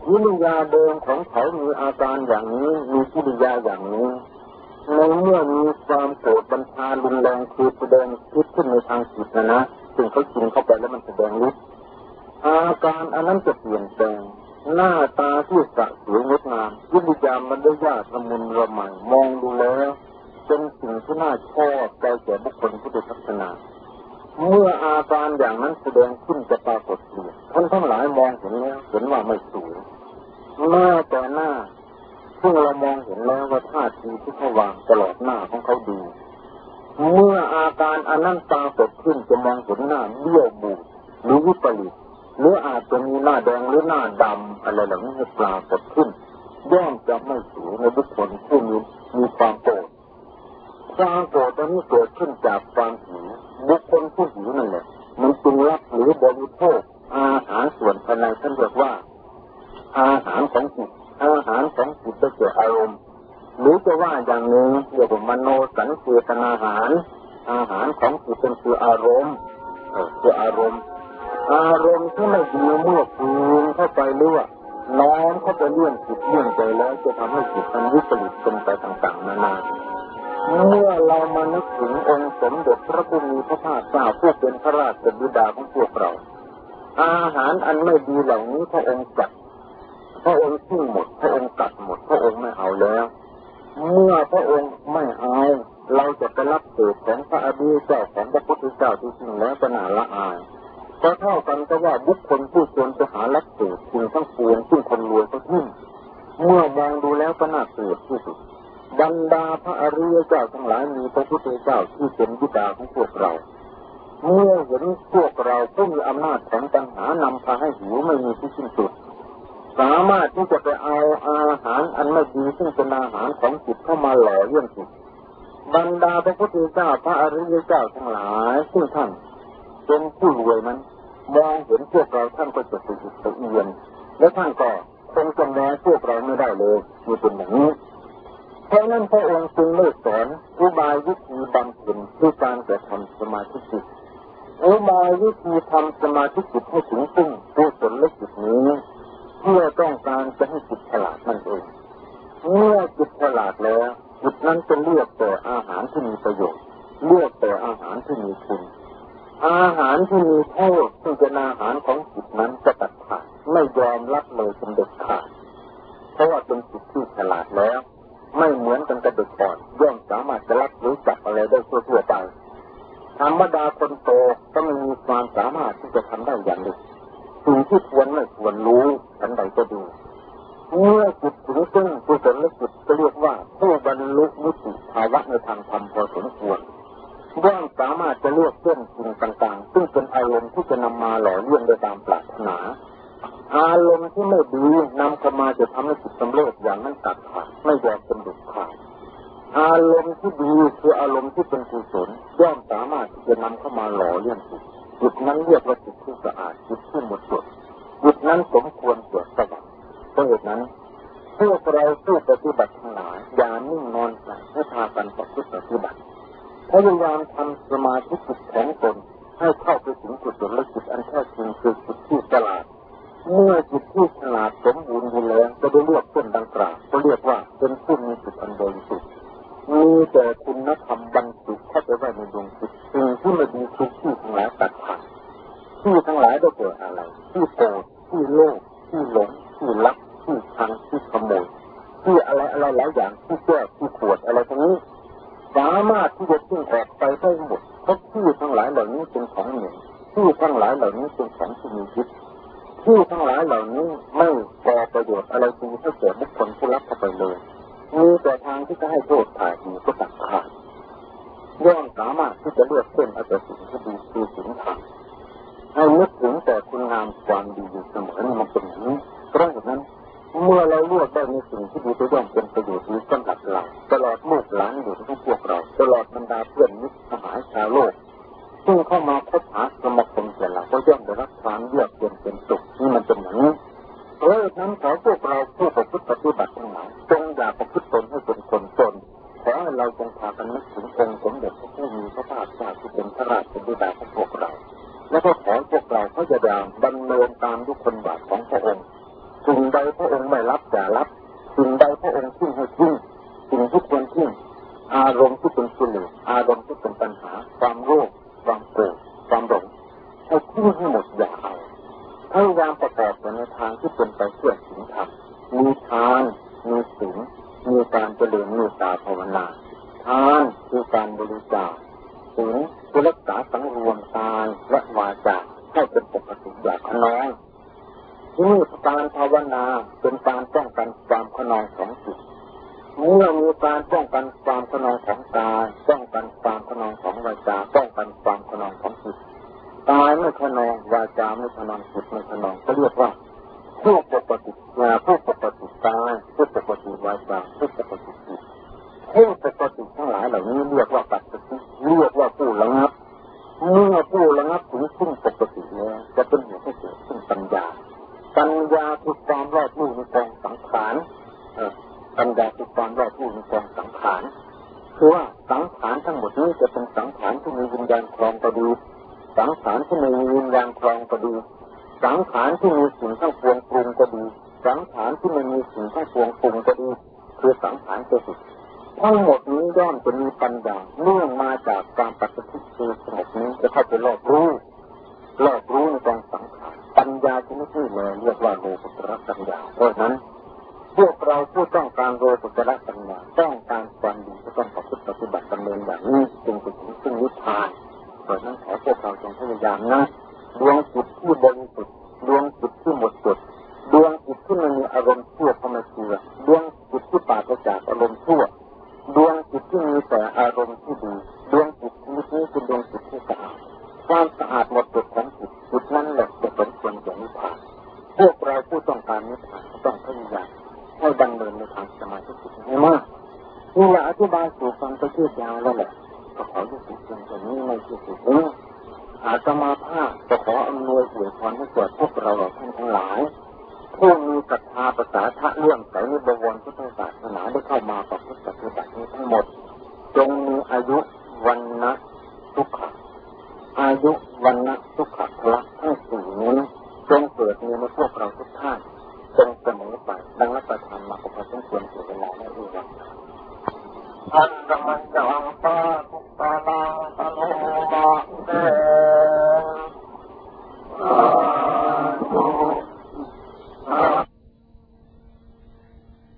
วิริยาเดิมของเขามีอาการอย่างนี้มีกิริยาอย่างนี้ในเมื่อมีความโกรธบัญชารุนแรงคือแสดงคิดขึ้นในทางจิตนะนะซึ่งเขากินเข้าไปแล้วมันแสดงฤทธิ์อาการอันนั้นจะเปลี่ยนแปลงหน้าตาที่สะสวยงดงามวิริยามันได้ยากละมุนละไมมองดูแล้วเป็นสิ่งที่น่าชอบใจแก่บุคคลผู้ได้พัฒนาเมื่ออาการอย่างนั้นแสดงขึ้นจะปรากฏเปลี่ยนท่านทั้งหลายมองเห็นแล้วเห็นว่าไม่สวยแม้แต่หน้าซึ่งเรามองเห็นแล้วว่าท่าทีที่เขาวางตลอดหน้าของเขาดีเมื่ออาการอันนั้นปรากฏขึ้นจะมองเห็นหน้าเบี้ยวบูดหรือวิปริตหรืออาจจะมีหน้าแดงหรือหน้าดำอะไรเหล่านี้ปรากฏขึ้นย่อมจะไม่สวยในบุคคลผู้มีมีความโกรธความโกรธนี้เกิดขึ้นจากความหิวบุคคลผู้หิวนั่นแหละมันจึงรับหรือบริโภคอาหารส่วนภายในท่านเรียกว่าอาหารของจิตอาหารของจิตได้แก่อารมณ์หรือจะว่าอย่างหนึ่งเรียกว่ามโนสัญเจตนาอาหารอาหารของจิตเป็นคืออารมณ์เออคืออารมณ์อารมณ์ที่ไม่ดีเมื่อคืนเข้าไปเรื่อยน้อมเข้าไปเลื่อนจิตเลื่อนใจแล้วจะทำให้จิตมันวิปริตเป็นไปต่างๆนานาเมื่อเรามานึกถึงองค์สมเด็จพระผู้มีพระภาคเจ้าผู้เป็นพระราชบิดาของพวกเราอาหารอันไม่ดีเหล่านี้พระองค์จัดพระองค์ทิ้งหมดพระองค์ตัดหมดพระองค์ไม่เอาแล้วเมื่อพระองค์ไม่เอาเราจะไปรับเศษของพระอดีตเจ้าของพระพุทธเจ้าที่จริงแล้วก็น่าละอายก็เท่ากันก็ว่าบุคคลผู้ควรจะหารับเศษสิ่งทั้งปวงซึ่งคนรวยก็ทิ้งเมื่อมองดูแล้วก็น่าเกลียดที่สุดบรรดาพระอริยเจ้าทั้งหลายมีพระพุทธเจ้าที่เป็นบิดาของพวกเราเมื่อเห็นพวกเราผู้มีอำนาจของตัณหานำพาให้หิวไม่มีที่สิ้นสุดสามารถที่จะไปเอาอาหารอันไม่ดีซึ่งเป็นอาหารของจิตเข้ามาหล่อเลี้ยงจิตบรรดาพระพุทธเจ้าพระอริยเจ้าทั้งหลายซึ่งท่านเป็นผู้รวยนั้นมองเห็นพวกเราท่านก็จะสะอิดสะเอียนและท่านก็คงจะแม้พวกเราไม่ได้เลยมีเป็นอย่างนี้เพราะนั้นพระองค์จึงได้สอนอุบายวิธีบำเพ็ญด้วยการกระทำสมาธิจิตอุบายวิธีทำสมาธิจิตให้ถึงซึ่งกุศลจิตนี้เพื่อต้องการจะให้จิตฉลาดนั่นเองเมื่อจิตฉลาดแล้วจิตนั้นจะเลือกแต่อาหารที่มีประโยชน์เลือกแต่อาหารที่มีคุณอาหารที่มีโทษซึ่งเป็นอาหารของจิตนั้นจะตัดขาดไม่ยอมรับเลยเป็นเด็ดขาดเพราะว่าเป็นจิตที่ฉลาดแล้วไม่เหมือนกันกับเด็กอ่อนย่อมสามารถจะรับรู้จักอะไรได้ทั่วๆไปธรรมดาคนโตต้องมีความสามารถที่จะทำได้อย่างหนึ่งสิ่งที่ควรไม่ควรรู้ทันใดก็ดูเมื่อจิตถึงซึ่งกุศลจิตจะเรียกว่าผู้บรรลุนิติภาวะในทางธรรมพอสมควรย่อมสามารถจะเลือกเส้นสิ่งต่างๆซึ่งเป็นอารมณ์ที่จะนำมาหล่อเลี้ยงโดยตามปรารถนาอารมณ์ที่ไม่ดีนำเข้ามาจะทำให้จิตสำเร็จอย่างนั้นตัดขาดไม่ยอมเป็นเด็ดขาดอารมณ์ที่ดีคืออารมณ์ที่เป็นกุศลย่อมสามารถที่จะนำเข้ามาหล่อเลี้ยงจิตจิตนั้นเรียกว่าจิตที่สะอาดจิตที่หมดจดจิตนั้นสมควรเกิดสวรรค์เพราะเหตุนั้นพวกเราผู้ปฏิบัติทั้งหลายอย่านิ่งนอนใจให้พากันประพฤติปฏิบัติพยายามทำสมาธิจิตของตนให้เข้าไปถึงกุศลจิตอันแท้จริงคือจิตที่ฉลาดเมื่อจิตที่ฉลาดสมบูรณ์อยู่แล้วจะได้เลือกเส้นดังกล่าวก็เรียกว่าเป็นผู้มีจิตอันบริสุทธิ์มีแต่คุณธรรมบรรจุเข้าไปไว้ในดวงจิตสิ่งที่ไม่ดีทุกที่ทั้งหลายตัดขาดที่ทั้งหลายได้เกิดอะไรที่โกรธที่โลภที่หลงที่ลักที่ชังที่ขโมยที่อะไรอะไรหลายอย่างที่แก้ที่ขวดอะไรทั้งนี้สามารถที่จะทิ้งออกไปได้หมดเพราะที่ทั้งหลายเหล่านี้เป็นของหนึ่งที่ทั้งหลายเหล่านี้เป็นของที่มีพิษที่ทั้งหลายเหล่านี้ไม่ก่อประโยชน์อะไรจริงให้แก่บุคคลผู้รับเข้าไปเลยมีแต่ทางที่จะให้โทษถ่ายดีก็ตัดขาดย่อมสามารถที่จะเลือกเส้นเอาแต่สิ่งที่ดีคือสิ่งธรรมให้นึกถึงแต่คุณงามความดีอยู่เสมอนี่มันเป็นอย่างนี้เพราะฉะนั้นเมื่อเราเลือกได้ในสิ่งที่ดีก็ย่อมเป็นประโยชน์ดีสำหรับเราตลอดลูกหลานอยู่ทุกพวกเราตลอดบรรดาเพื่อนมิตรสหายชาวโลกซึ่งเข้ามาคบหาสมาคมแก่เราก็ย่อมได้รับความเยือกเย็นเป็นสุขนี่มันเป็นอย่างนี้เพราะฉะนั้นขอพวกเราผู้ประพฤติปฏิบัติทั้งหลายจงอย่าประพฤติตนให้เป็นคนจนขอให้เราจงพากันนึกถึงองค์สมเด็จพระผู้มีพระภาคเจ้าที่เป็นพระราชบิดาของพวกเราและก็ขอพวกเราพยายามดำเนินตามทุกคนบาทของพระองค์สิ่งใดพระยิ่งอารมณ์ที่เป็นกิเลสอารมณ์ที่เป็นปัญหาความโลภความโกรธความหลงให้ทิ้งให้หมดอย่าเอาพยายามประกอบในทางที่เป็นไปเพื่อศีลธรรมมีทานมีศีลมีการเจริญเมตตาภาวนาทานคือการบริจาคศีลคือรักษาสังรวมกายและวาจาให้เป็นปกติอย่างขนองนี่การภาวนาเป็นการป้องกันความขนองของจิตเมื่อมีการป้องกันความขนองของกายป้องกันความขนองของวาจาป้องกันความขนองของจิตกายไม่ขนองวาจาไม่ขนองจิตไม่ขนองก็เรียกว่าผู้ปกติงาผู้ปกติกายผู้ปกติวาจาผู้ปกติจิตผู้ปกติทั้งหลายเหล่านี้เรียกว่าปัจจุบันเรียกว่าผู้ระงับเมื่อผู้ระงับถึงซึ่งปกติแล้วจะเป็นเหตุให้เกิดซึ่งปัญญาปัญญาคือความรอบรู้ในกองสังขารปัญญาคือความรอบรู้ในกองสังขารคือว่าสังขารทั้งหมดนี้จะเป็นสังขารที่มีวิญญาณครองก็ดีสังขารที่มีวิญญาณครองก็ดีสังขารที่มีสิ่งทั้งปวงปรุงก็ดีสังขารที่ไม่มีสิ่งทั้งปวงปรุงก็ดีคือสังขารเจตสิกทั้งหมดนี้ย่อมจะมีปัญญาเนื่องมาจากการปฏิบัติคือสงบนี้จะเข้าไปรอบรู้รอบรู้ในกองสังขารปัญญาชนิดนี้เลยเรียกว่าโลกุตระปัญญาเพราะฉะนั้นพวกเราผู้ต้องการโลกุตระปัญญาต้องการความดีก็ต้องปฏิบัติดำเนินอย่างนี้จึงจะถึงซึ่งนิพพานเพราะฉะนั้นขอพวกเราจงพยายามนะดวงจิตที่บริสุทธิ์ดวงจิตที่หมดจดดวงจิตที่ไม่มีอารมณ์ชั่วเข้ามาเจือดวงจิตที่ปราศจากอารมณ์ชั่วดวงจิตที่มีแต่อารมณ์ที่ดีดวงจิตนี้คือดวงจิตที่สะอาดความสะอาดหมดจดของจิตจิตนั้นแหละจะเป็นส่วนของนิพพานพวกเราผู้ต้องการนิพพานต้องพยายามให้ดำเนินในทางสมาธิจิตให้มากนี่แหละอธิบายสู่ฟังไปที่ยาวแล้วแหละก็ขอยุติเพียงแค่นี้ในที่สุดนี้อาตมาภาพจะขออำนวยอวยพรให้แก่พวกเราท่านทั้งหลายผู้มีศรัทธาประสาทะเลื่อมใสในบวรพุทธศาสนาได้เข้ามาประพฤติปฏิบัตินี้ทั้งหมดจงมีอายุวันนะทุกขะอายุวันนะทุกขะพละทั้งสี่นี้จงเกิดมีในพวกเราทุกท่านจงเสมอไปดังรับประทานมาประพฤติสมควรเสียเวลาและเวลาอันดัง